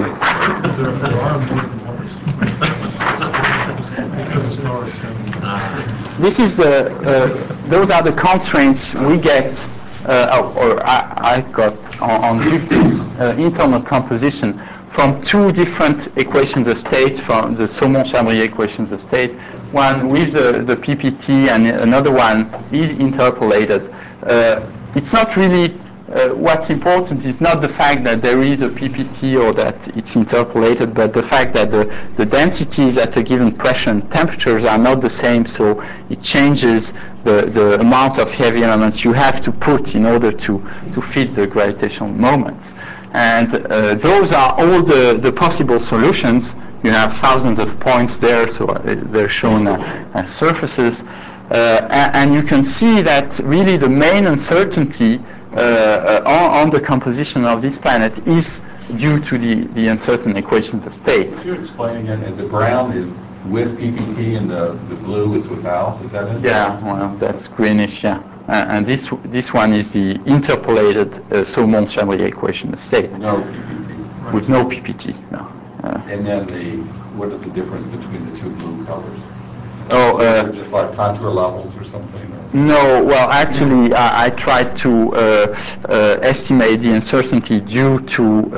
this is those are the constraints we get, or I got on Jupiter's internal composition from two different equations of state, from the Saumon-Chabrier equations of state, one with the PPT and another one is interpolated. It's not really, what's important is not the fact that there is a PPT or that it's interpolated, but the fact that the densities at a given pressure and temperatures are not the same, so it changes the amount of heavy elements you have to put in order to fit the gravitational moments. And those are all the possible solutions. You have thousands of points there, so they're shown as surfaces. And you can see that really the main uncertainty on the composition of this planet is due to the uncertain equations of state. Could you explain again, and the brown is with PPT and the blue is without, is that it? Yeah, well, that's greenish, yeah. And this one is the interpolated Saumon-Chabrier equation of state. No PPT. With no PPT, no. And then what is the difference between the two blue colors? Oh, just like contour levels or something? Or? No, well, actually, I tried to estimate the uncertainty due to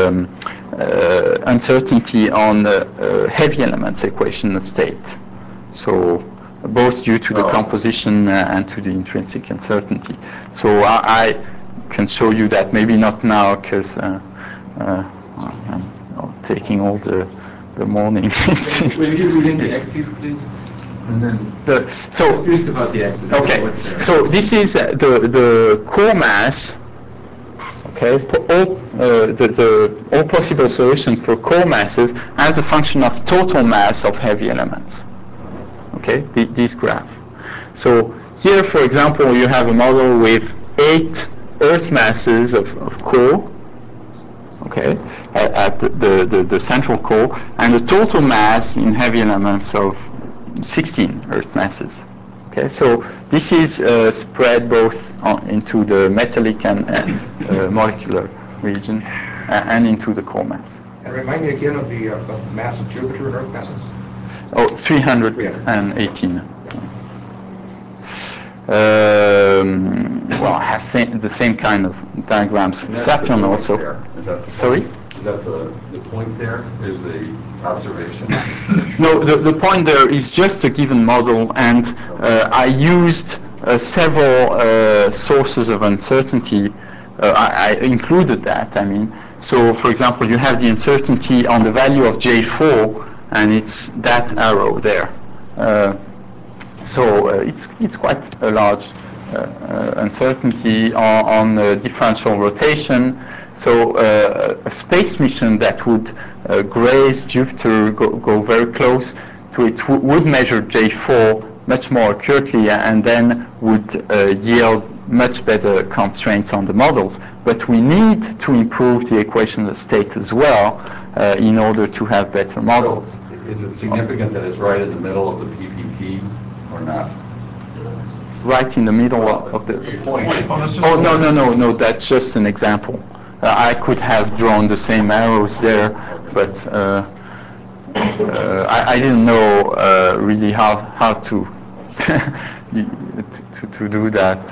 uncertainty on the heavy elements equation of state. So both due to the composition and to the intrinsic uncertainty. So I can show you that, maybe not now, because I'm taking all the morning. Will you explain the axes, please? And then confused about the axis. Okay, so this is the core mass. Okay, all possible solutions for core masses as a function of total mass of heavy elements. Okay, this graph. So here, for example, you have a model with 8 Earth masses of core. Okay, at the central core, and the total mass in heavy elements of 16 Earth masses. Okay, so this is spread both into the metallic and molecular region and into the core mass. And remind me again of the mass of Jupiter and Earth masses. Oh, 318. well, have the same kind of diagrams for Saturn also. Sorry? Is that the point there? Is the observation? No, the point there is just a given model, and I used several sources of uncertainty. I included that, I mean. So, for example, you have the uncertainty on the value of J4, and it's that arrow there. So it's quite a large uncertainty on differential rotation. So a space mission that would graze Jupiter, go very close to it, would measure J4 much more accurately, and then would yield much better constraints on the models. But we need to improve the equation of state as well in order to have better models. So is it significant that it's right in the middle of the PPT or not? Right in the middle of the point. Oh, no, that's just an example. I could have drawn the same arrows there, but I didn't know really how to to do that.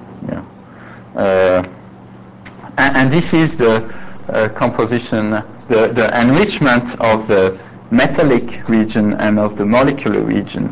And this is the composition, the enrichment of the metallic region and of the molecular region.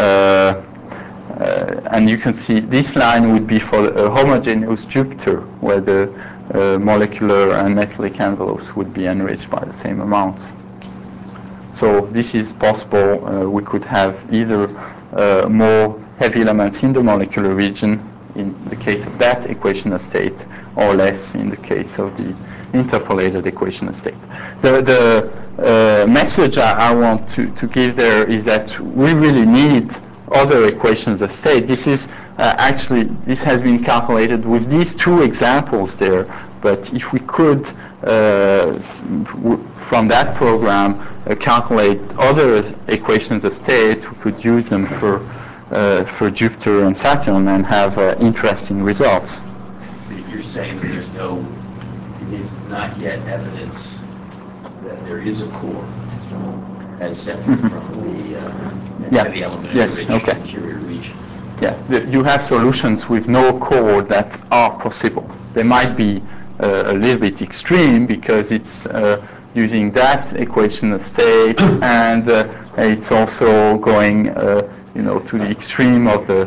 And you can see this line would be for a homogeneous Jupiter, where the molecular and metallic envelopes would be enriched by the same amounts. So this is possible. We could have either more heavy elements in the molecular region in the case of that equation of state, or less in the case of the interpolated equation of state. The message I want to give there is that we really need other equations of state. This is actually, this has been calculated with these two examples there, but if we could, from that program, calculate other equations of state, we could use them for Jupiter and Saturn and have interesting results. So you're saying that there's not yet evidence that there is a core as separate from the element-enriched interior region. Yeah, you have solutions with no core that are possible. They might be a little bit extreme because it's using that equation of state, and it's also going, to the extreme of the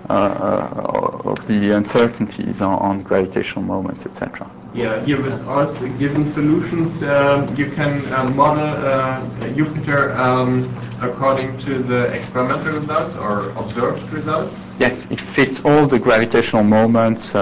uncertainties on gravitational moments, etc. Yeah, here with also given solutions, you can model Jupiter according to the experimental results or observed results? Yes, it fits all the gravitational moments,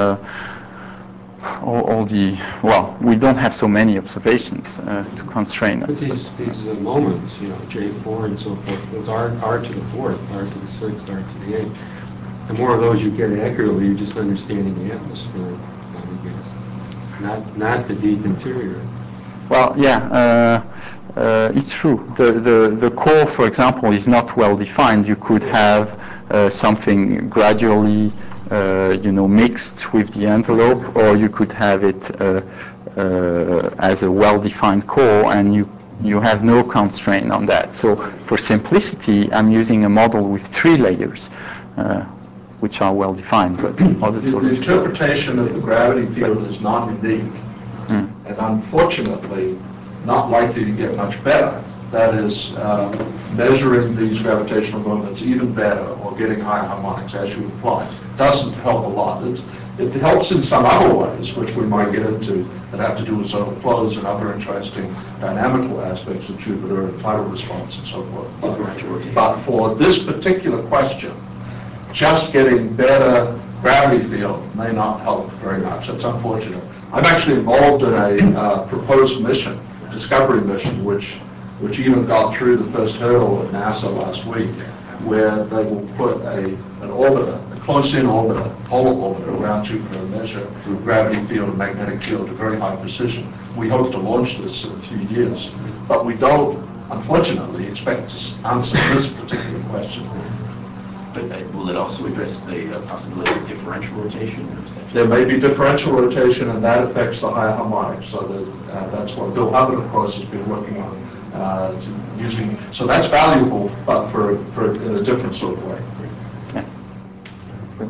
all the, well, we don't have so many observations to constrain us. These moments, J4 and so forth, those are R to the 4th, R to the 6th, R to the 8th. The more of those you get accurately, you're just understanding the atmosphere, I would guess. Not the deep interior. Well, yeah, it's true. The core, for example, is not well defined. You could have something gradually, mixed with the envelope, or you could have it as a well-defined core, and you have no constraint on that. So for simplicity, I'm using a model with 3 layers. Which are well defined, but other the interpretation of the gravity field is not unique, and unfortunately not likely to get much better. That is, measuring these gravitational moments even better, or getting higher harmonics, as you implied, doesn't help a lot. It helps in some other ways, which we might get into, that have to do with zonal flows and other interesting dynamical aspects of Jupiter and tidal response and so forth. But for this particular question, just getting better gravity field may not help very much. It's unfortunate. I'm actually involved in a proposed mission, discovery mission, which even got through the first hurdle at NASA last week, where they will put an orbiter, a close-in orbiter, polar orbiter around Jupiter and measure the gravity field and magnetic field to very high precision. We hope to launch this in a few years, but we don't, unfortunately, expect to answer this particular question. But will it also address the possibility of differential rotation? There may be differential rotation, and that affects the higher harmonics. So that's what Bill Hubbard, of course, has been working on using. So that's valuable, but for in a different sort of way.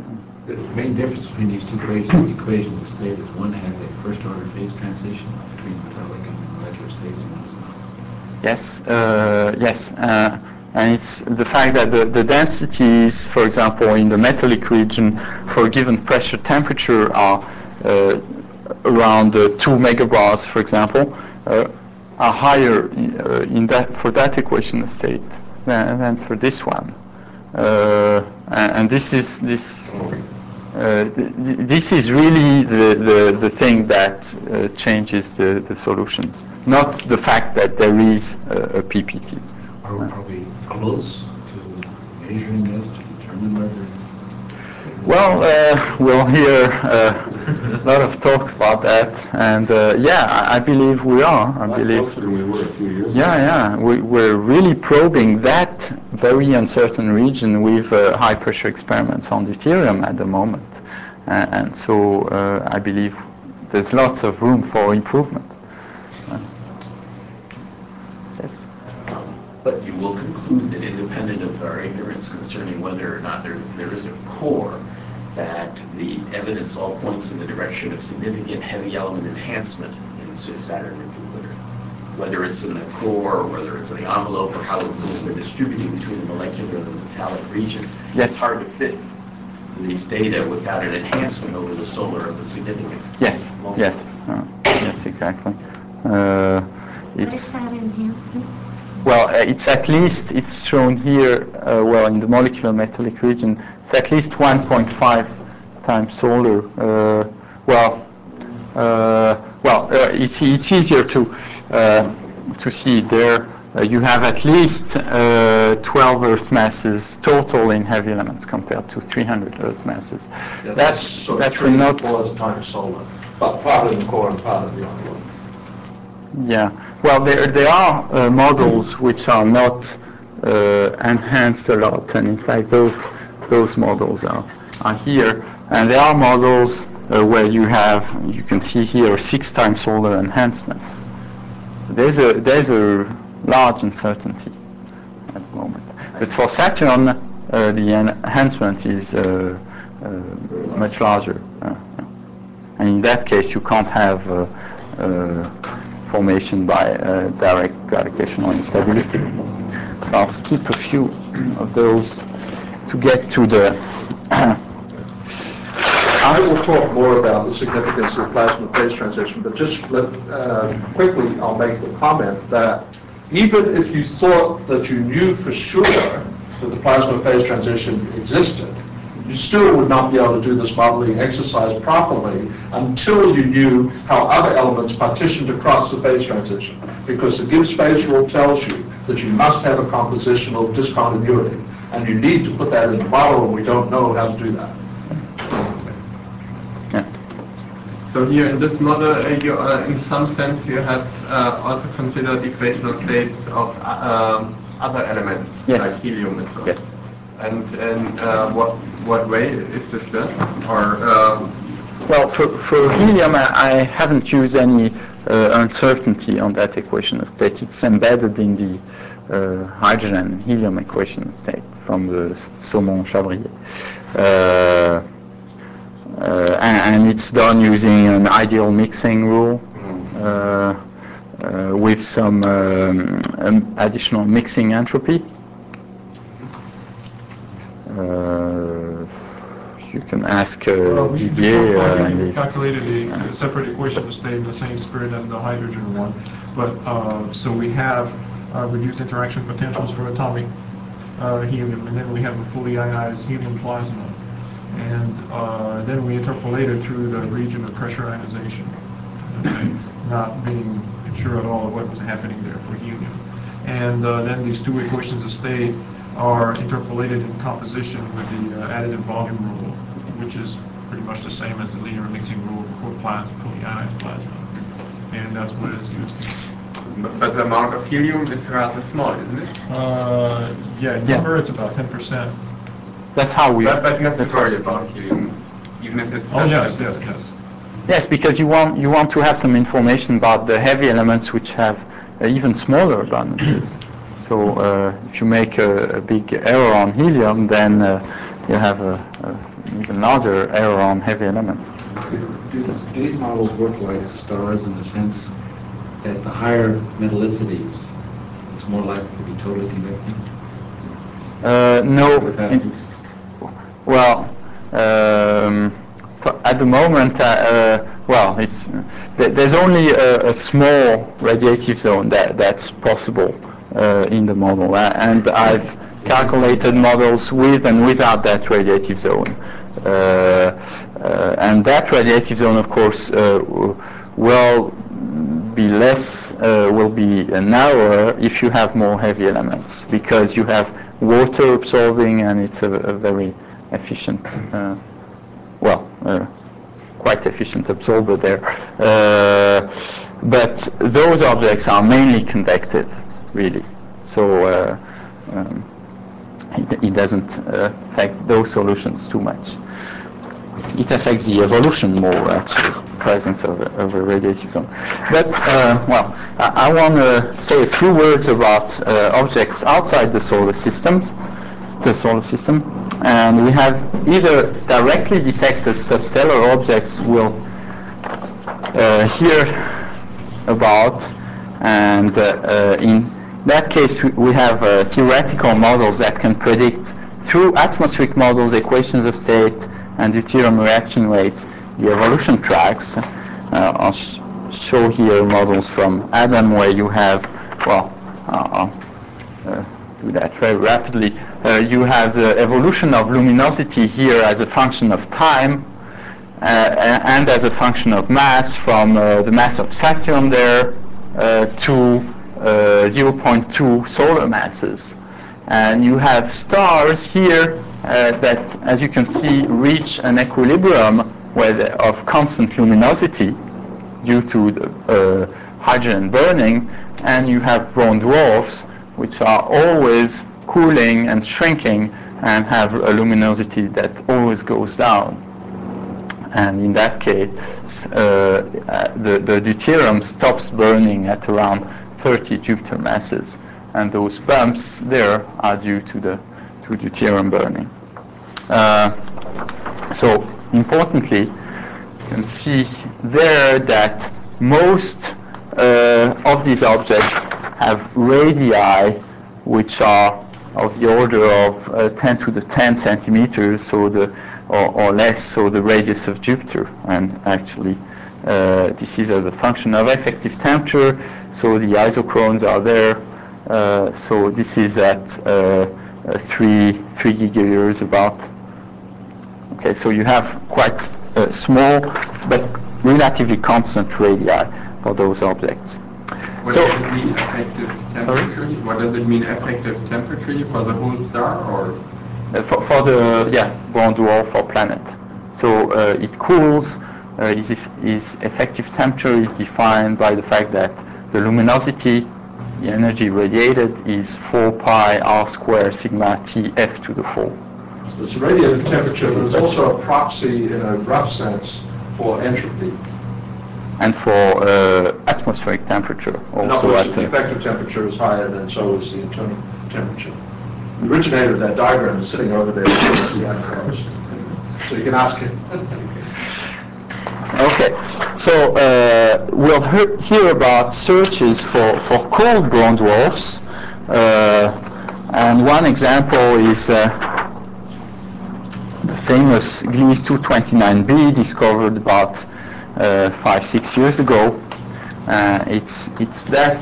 The main difference between these two equations of state is one has a first order phase transition between metallic and molecular states, and one does not. Yes, yes. And it's the fact that the densities, for example, in the metallic region for a given pressure temperature are around 2 megabars, for example, are higher for that equation of state than for this one. And this is really the thing that changes the solution, not the fact that there is a PPT. Are we close to measuring this to determine whether? Well, we'll hear a lot of talk about that, and yeah, I believe we are. I believe. Closer than we were a few years ago. Yeah, we're really probing that very uncertain region with high pressure experiments on deuterium at the moment, and so I believe there's lots of room for improvement. Yes. But you will conclude that independent of our ignorance concerning whether or not there is a core, that the evidence all points in the direction of significant heavy element enhancement in Saturn and Jupiter. Whether it's in the core, or whether it's in the envelope, or how it's distributed between the molecular and the metallic region, yes. It's hard to fit these data without an enhancement over the solar of the significant. Yes, yes, yes, exactly. What is that enhancement? Well, it's at least, it's shown here, well, in the molecular metallic region, it's at least 1.5 times solar. It's easier to see it there. You have at least 12 Earth masses total in heavy elements compared to 300 Earth masses. Yeah, that's 3 not 4 times solar, but part of the core and part of the envelope. Yeah, well, there are models which are not enhanced a lot, and in fact, those models are here. And there are models where you can see here 6 times solar enhancement. There's a large uncertainty at the moment. But for Saturn, the enhancement is much larger. And in that case, you can't have formation by direct gravitational instability. So I'll skip a few of those to get to the I will talk more about the significance of plasma phase transition, but just quickly I'll make the comment that even if you thought that you knew for sure that the plasma phase transition existed, you still would not be able to do this modeling exercise properly until you knew how other elements partitioned across the phase transition. Because the Gibbs phase rule tells you that you must have a compositional discontinuity, and you need to put that in the model, and we don't know how to do that. So here in this model, in some sense, you have also considered equational states of other elements, yes. like helium and so on. Yes. And what way is this done? Or well, for helium, I haven't used any uncertainty on that equation of state. It's embedded in the hydrogen and helium equation of state from the Saumon-Chabrier. And it's done using an ideal mixing rule with some additional mixing entropy. You can ask Didier. We calculated a separate equation to stay in the same spirit as the hydrogen one, but so we have reduced interaction potentials for atomic helium, and then we have a fully ionized helium plasma, and then we interpolated through the region of pressure ionization, not being sure at all of what was happening there for helium. And then these two equations of state are interpolated in composition with the additive volume rule, which is pretty much the same as the linear mixing rule for plasma, fully ionized plasma. And that's what is used here. But the amount of helium is rather small, isn't it? Yeah, number it's about 10%. That's how we... But you have to worry about helium, even if it's... Oh, yes. Yes, because you want to have some information about the heavy elements which have even smaller abundances. So if you make a big error on helium, then you have a even larger error on heavy elements. Do these models work like stars in the sense that the higher metallicities, it's more likely to be totally convecting? No. Well, at the moment, there's only a small radiative zone that's possible in the model, and I've calculated models with and without that radiative zone. And that radiative zone, of course, will be narrower if you have more heavy elements, because you have water absorbing, and it's a very efficient, quite efficient absorber there. But those objects are mainly convective, really. So it doesn't affect those solutions too much. It affects the evolution more, actually, presence of a radiative zone. But, I want to say a few words about objects outside the solar system. And we have either directly detected substellar objects we'll hear about, and in that case we have theoretical models that can predict through atmospheric models, equations of state, and deuterium reaction rates, the evolution tracks. I'll show here models from ADAM where you have, I'll do that very rapidly. You have the evolution of luminosity here as a function of time and as a function of mass, from the mass of Saturn there to 0.2 solar masses. And you have stars here that, as you can see, reach an equilibrium of constant luminosity due to the, hydrogen burning, and you have brown dwarfs, which are always cooling and shrinking and have a luminosity that always goes down. And in that case, the deuterium stops burning at around 30 Jupiter masses, and those bumps there are due to deuterium burning. So importantly, you can see there that most of these objects have radii which are of the order of 10 to the 10 centimeters, so or less, so the radius of Jupiter. And actually, this is as a function of effective temperature. So the isochrones are there. So this is at 3 gigayears about. Okay, so you have quite small but relatively constant radii for those objects. What does it mean, effective temperature? What does it mean, effective temperature, for the whole star, or? For the brown dwarf or planet. So it cools. Its effective temperature is defined by the fact that the luminosity, the energy radiated, is 4 pi r squared sigma T f to the 4. It's radiative temperature, but it's also a proxy in a rough sense for entropy. And for atmospheric temperature also. The effective temperature is higher, than so is the internal temperature. The originator of that diagram is sitting over there, so you can ask him. Okay, so we'll hear about searches for cold brown dwarfs, and one example is the famous Gliese 229b, discovered about 5-6 years ago. It's that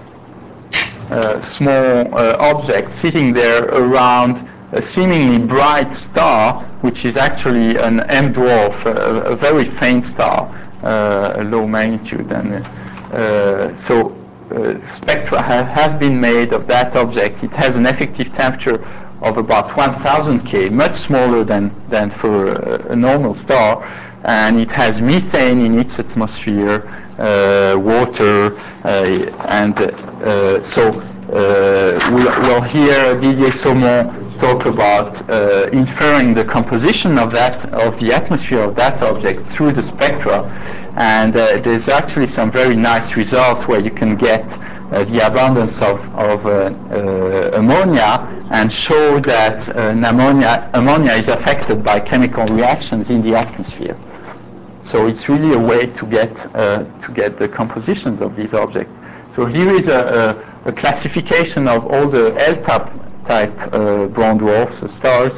small object sitting there around a seemingly bright star, which is actually an M dwarf, a very faint star, a low magnitude. And so spectra have been made of that object. It has an effective temperature of about 1000 K, much smaller than for a normal star. And it has methane in its atmosphere, water, and so we'll hear Didier Saumon talk about inferring the composition of the atmosphere of that object through the spectra, and there's actually some very nice results where you can get the abundance of ammonia and show that ammonia is affected by chemical reactions in the atmosphere. So it's really a way to get the compositions of these objects. So here is a classification of all the L-type brown dwarfs, so stars.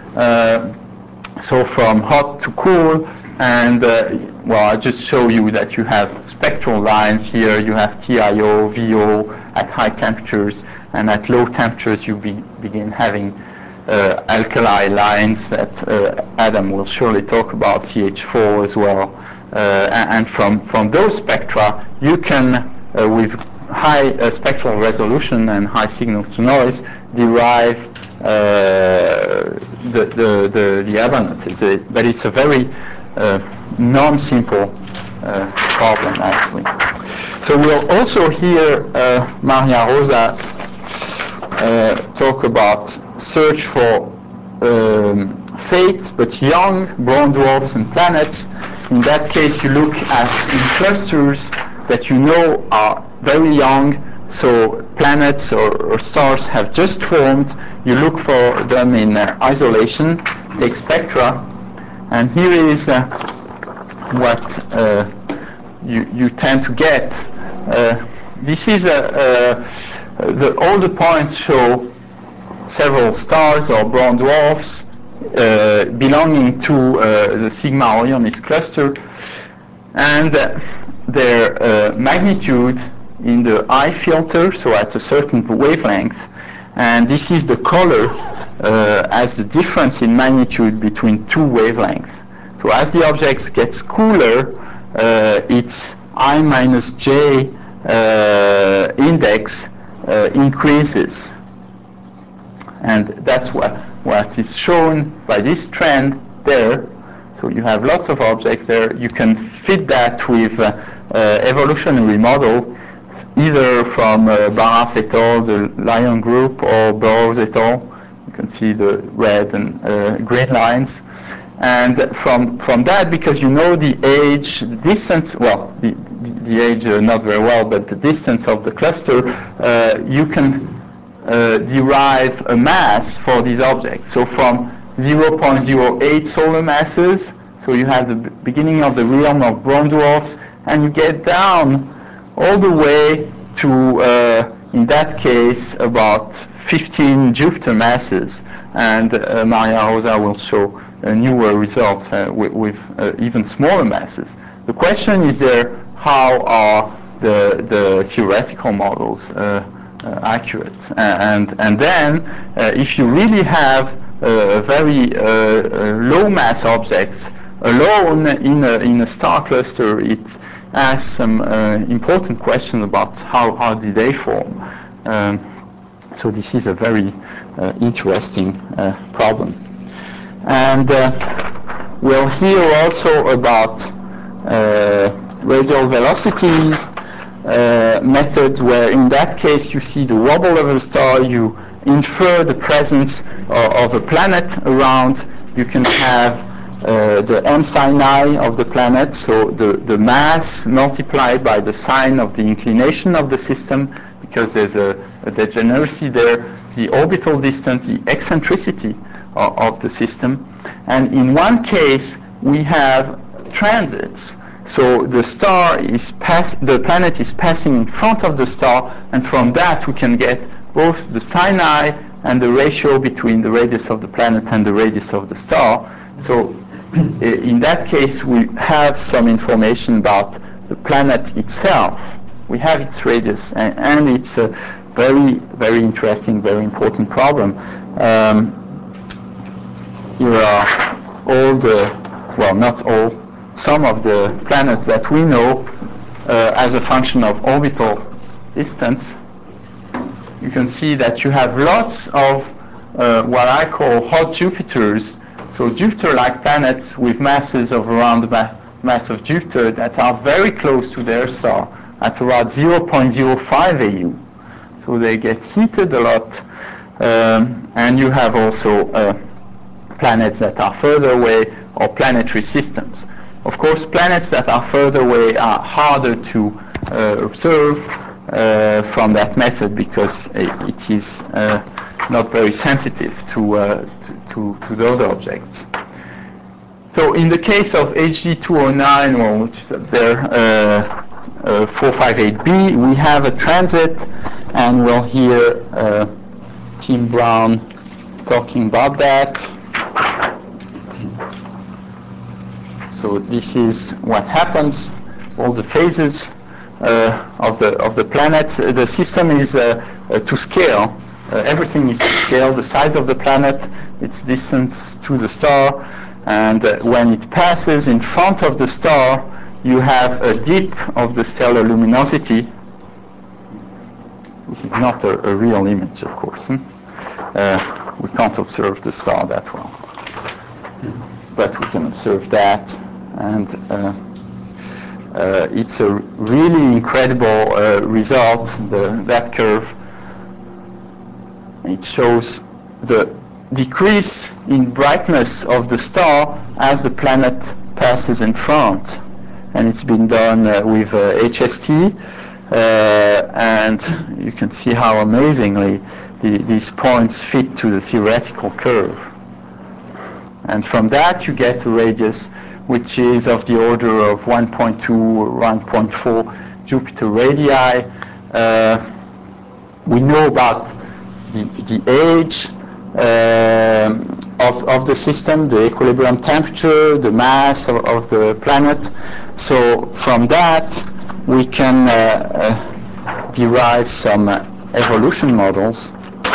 So from hot to cool, and well, I just show you that you have spectral lines here. You have TiO, VO at high temperatures, and at low temperatures you begin having alkali lines that Adam will surely talk about, CH4 as well. And from those spectra, you can, with high spectral resolution and high signal-to-noise, derive the abundances. But it's a very non-simple problem, actually. So we'll also hear Maria Rosa talk about search for fate, but young brown dwarfs and planets. In that case, you look at in clusters that you know are very young, so planets or stars have just formed. You look for them in isolation, take spectra, and here is what you tend to get. This is all the points show several stars or brown dwarfs belonging to the Sigma Orionis cluster, and their magnitude in the I filter, so at a certain wavelength, and this is the color as the difference in magnitude between two wavelengths. So as the object gets cooler, its I minus J index increases. And that's what is shown by this trend there. So you have lots of objects there. You can fit that with evolutionary model, either from Baraf et al., the Lyon group, or Burroughs et al. You can see the red and green lines. And from that, because you know the age, the distance, well, the age not very well, but the distance of the cluster, you can derive a mass for these objects. So from 0.08 solar masses, so you have the beginning of the realm of brown dwarfs, and you get down all the way to, in that case, about 15 Jupiter masses. And Maria Rosa will show newer results with even smaller masses. The question is there, how are the theoretical models accurate? And then, if you really have very low mass objects alone in a star cluster, it asks some important questions about how did they form. So this is a very interesting problem. And we'll hear also about radial velocities, methods where in that case you see the wobble of a star, you infer the presence of a planet around. You can have the m sin I of the planet, so the mass multiplied by the sine of the inclination of the system, because there's a degeneracy there, the orbital distance, the eccentricity of the system. And in one case we have transits. So the planet is passing in front of the star, and from that we can get both the sin I and the ratio between the radius of the planet and the radius of the star. So in that case we have some information about the planet itself. We have its radius, and it's a very, very interesting, very important problem. Here are all the, well, not all, some of the planets that we know as a function of orbital distance. You can see that you have lots of what I call hot Jupiters. So Jupiter-like planets with masses of around the mass of Jupiter that are very close to their star at around 0.05 AU. so they get heated a lot. And you have also planets that are further away, or planetary systems. Of course, planets that are further away are harder to observe from that method because it is not very sensitive to those objects. So in the case of HD 209, well, which is up there, 458b, we have a transit, and we'll hear Tim Brown talking about that. So this is what happens, all the phases of the planet. The system is to scale. Everything is to scale, the size of the planet, its distance to the star, and when it passes in front of the star, you have a dip of the stellar luminosity. This is not a real image, of course. We can't observe the star that well, but we can observe that, and it's a really incredible result, that curve. It shows the decrease in brightness of the star as the planet passes in front, and it's been done with HST, and you can see how amazingly these points fit to the theoretical curve. And from that you get a radius which is of the order of 1.2 or 1.4 Jupiter radii. We know about the age of the system, the equilibrium temperature, the mass of the planet. So from that we can derive some evolution models.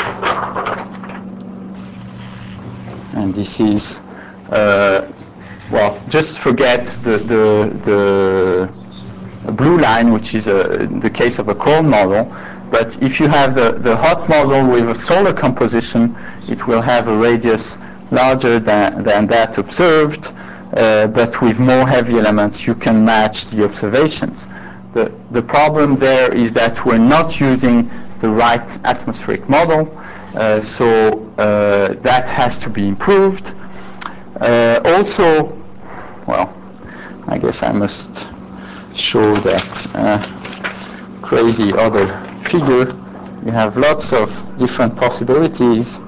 And this is, well, just forget the blue line, which is the case of a cold model. But if you have the hot model with a solar composition, it will have a radius larger than that observed, but with more heavy elements you can match the observations. The problem there is that we're not using the right atmospheric model, so that has to be improved. Also, well, I guess I must show that crazy other figure. You have lots of different possibilities,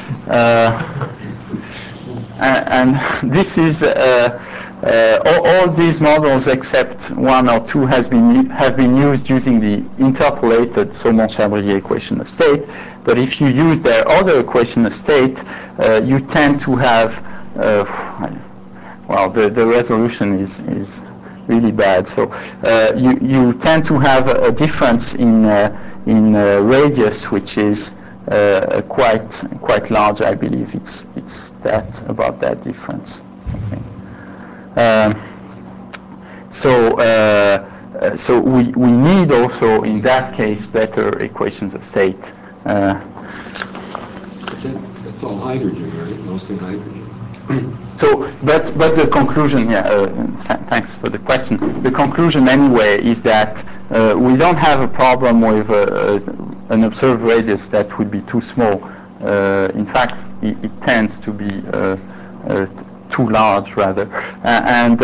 and this is all these models except one or two have been used using the interpolated Saumon-Chabrier equation of state. But if you use their other equation of state, you tend to have well, the resolution is really bad. So you tend to have a difference in radius, which is quite large. I believe it's about that difference. So we need also in that case better equations of state. That's all hydrogen, right? Mostly hydrogen. So, but the conclusion, thanks for the question. The conclusion anyway is that we don't have a problem with an observed radius that would be too small. In fact, it tends to be too large rather, and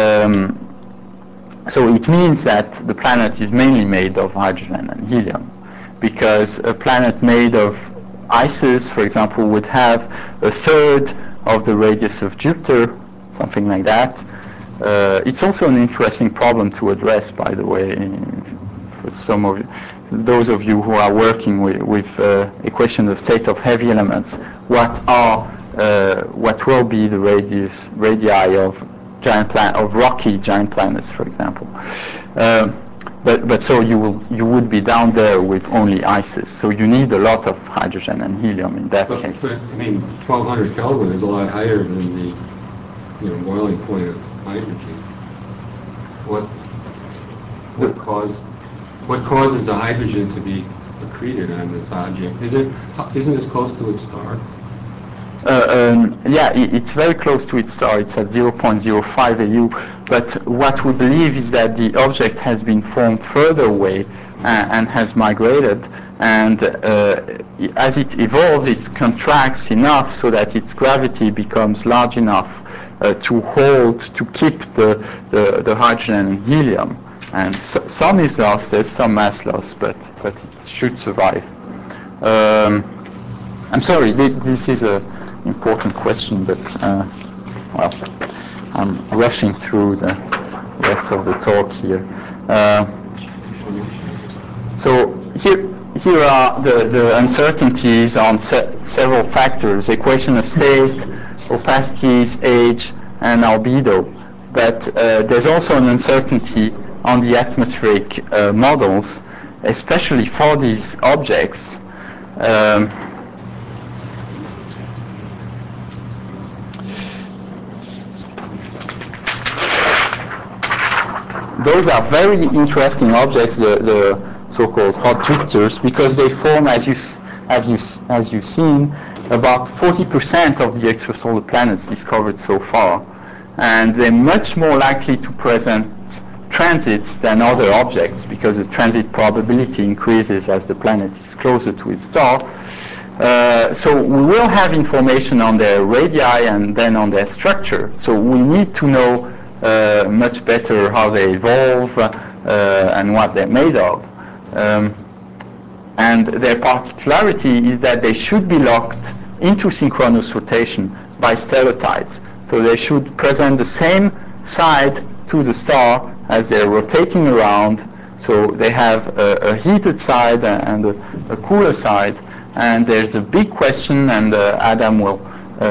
so it means that the planet is mainly made of hydrogen and helium, because a planet made of ices, for example, would have a third of the radius of Jupiter, something like that. It's also an interesting problem to address, by the way, for some of those of you who are working with equations of state of heavy elements. What will be the radii of rocky giant planets, for example? But so you would be down there with only ices. So you need a lot of hydrogen and helium in that case. But I mean, 1200 Kelvin is a lot higher than the boiling point of hydrogen. What causes the hydrogen to be accreted on this object? Isn't this close to its star? Yeah, it's very close to its star. It's at 0.05 AU. But what we believe is that the object has been formed further away and has migrated. And as it evolves, it contracts enough so that its gravity becomes large enough to hold, to keep the hydrogen and helium. And some is lost, there's some mass loss, but it should survive. I'm sorry, this is an important question, but well, I'm rushing through the rest of the talk here. So here are the uncertainties on several factors: equation of state, opacities, age, and albedo. But there's also an uncertainty on the atmospheric models, especially for these objects. Those are very interesting objects, the so-called hot Jupiters, because they form, as you've seen, about 40% of the extrasolar planets discovered so far. And they're much more likely to present transits than other objects, because the transit probability increases as the planet is closer to its star. So we will have information on their radii and then on their structure. So we need to know much better how they evolve and what they're made of. And their particularity is that they should be locked into synchronous rotation by stellar tides. So they should present the same side to the star as they're rotating around. So they have a heated side and a cooler side. And there's a big question, and Adam will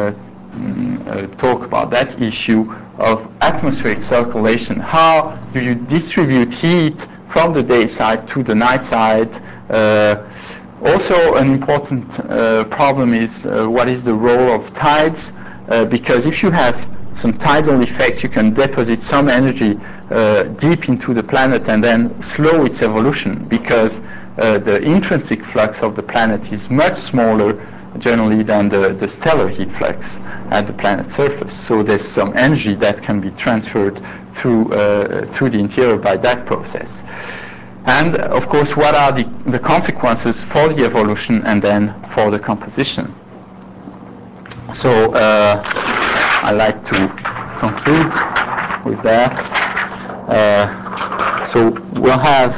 talk about that issue of atmospheric circulation. How do you distribute heat from the day side to the night side? Also, an important problem is what is the role of tides? Because if you have some tidal effects, you can deposit some energy deep into the planet and then slow its evolution, because the intrinsic flux of the planet is much smaller generally than the stellar heat flux at the planet's surface. So there's some energy that can be transferred through the interior by that process. And of course, what are the consequences for the evolution and then for the composition? So I'd like to conclude with that. So we'll have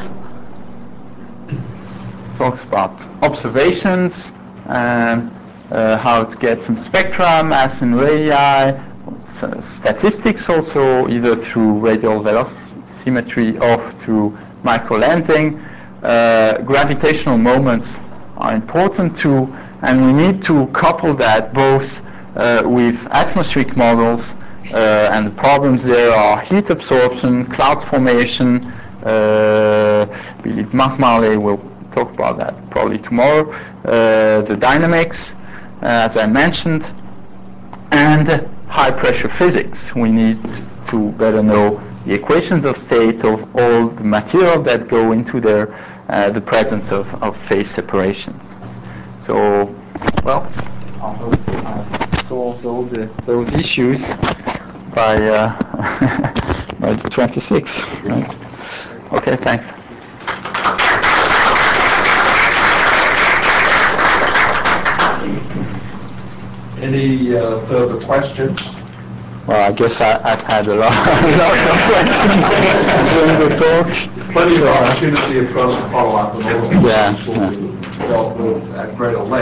talks about observations and how to get some spectra, mass and radii, statistics also, either through radial velocimetry or through microlensing. Gravitational moments are important too, and we need to couple that both with atmospheric models, and the problems there are heat absorption, cloud formation. I believe Mark Marley will talk about that probably tomorrow. The dynamics, as I mentioned, and high pressure physics. We need to better know the equations of state of all the material that go into there, the presence of phase separations. So, well, I hope I've solved all those issues by by the 26th. Right? Okay, thanks. Any further questions? Well, I guess I've had a lot of questions during the talk. Plenty of opportunity for us to follow up on all of Yeah. this, dealt with at greater length.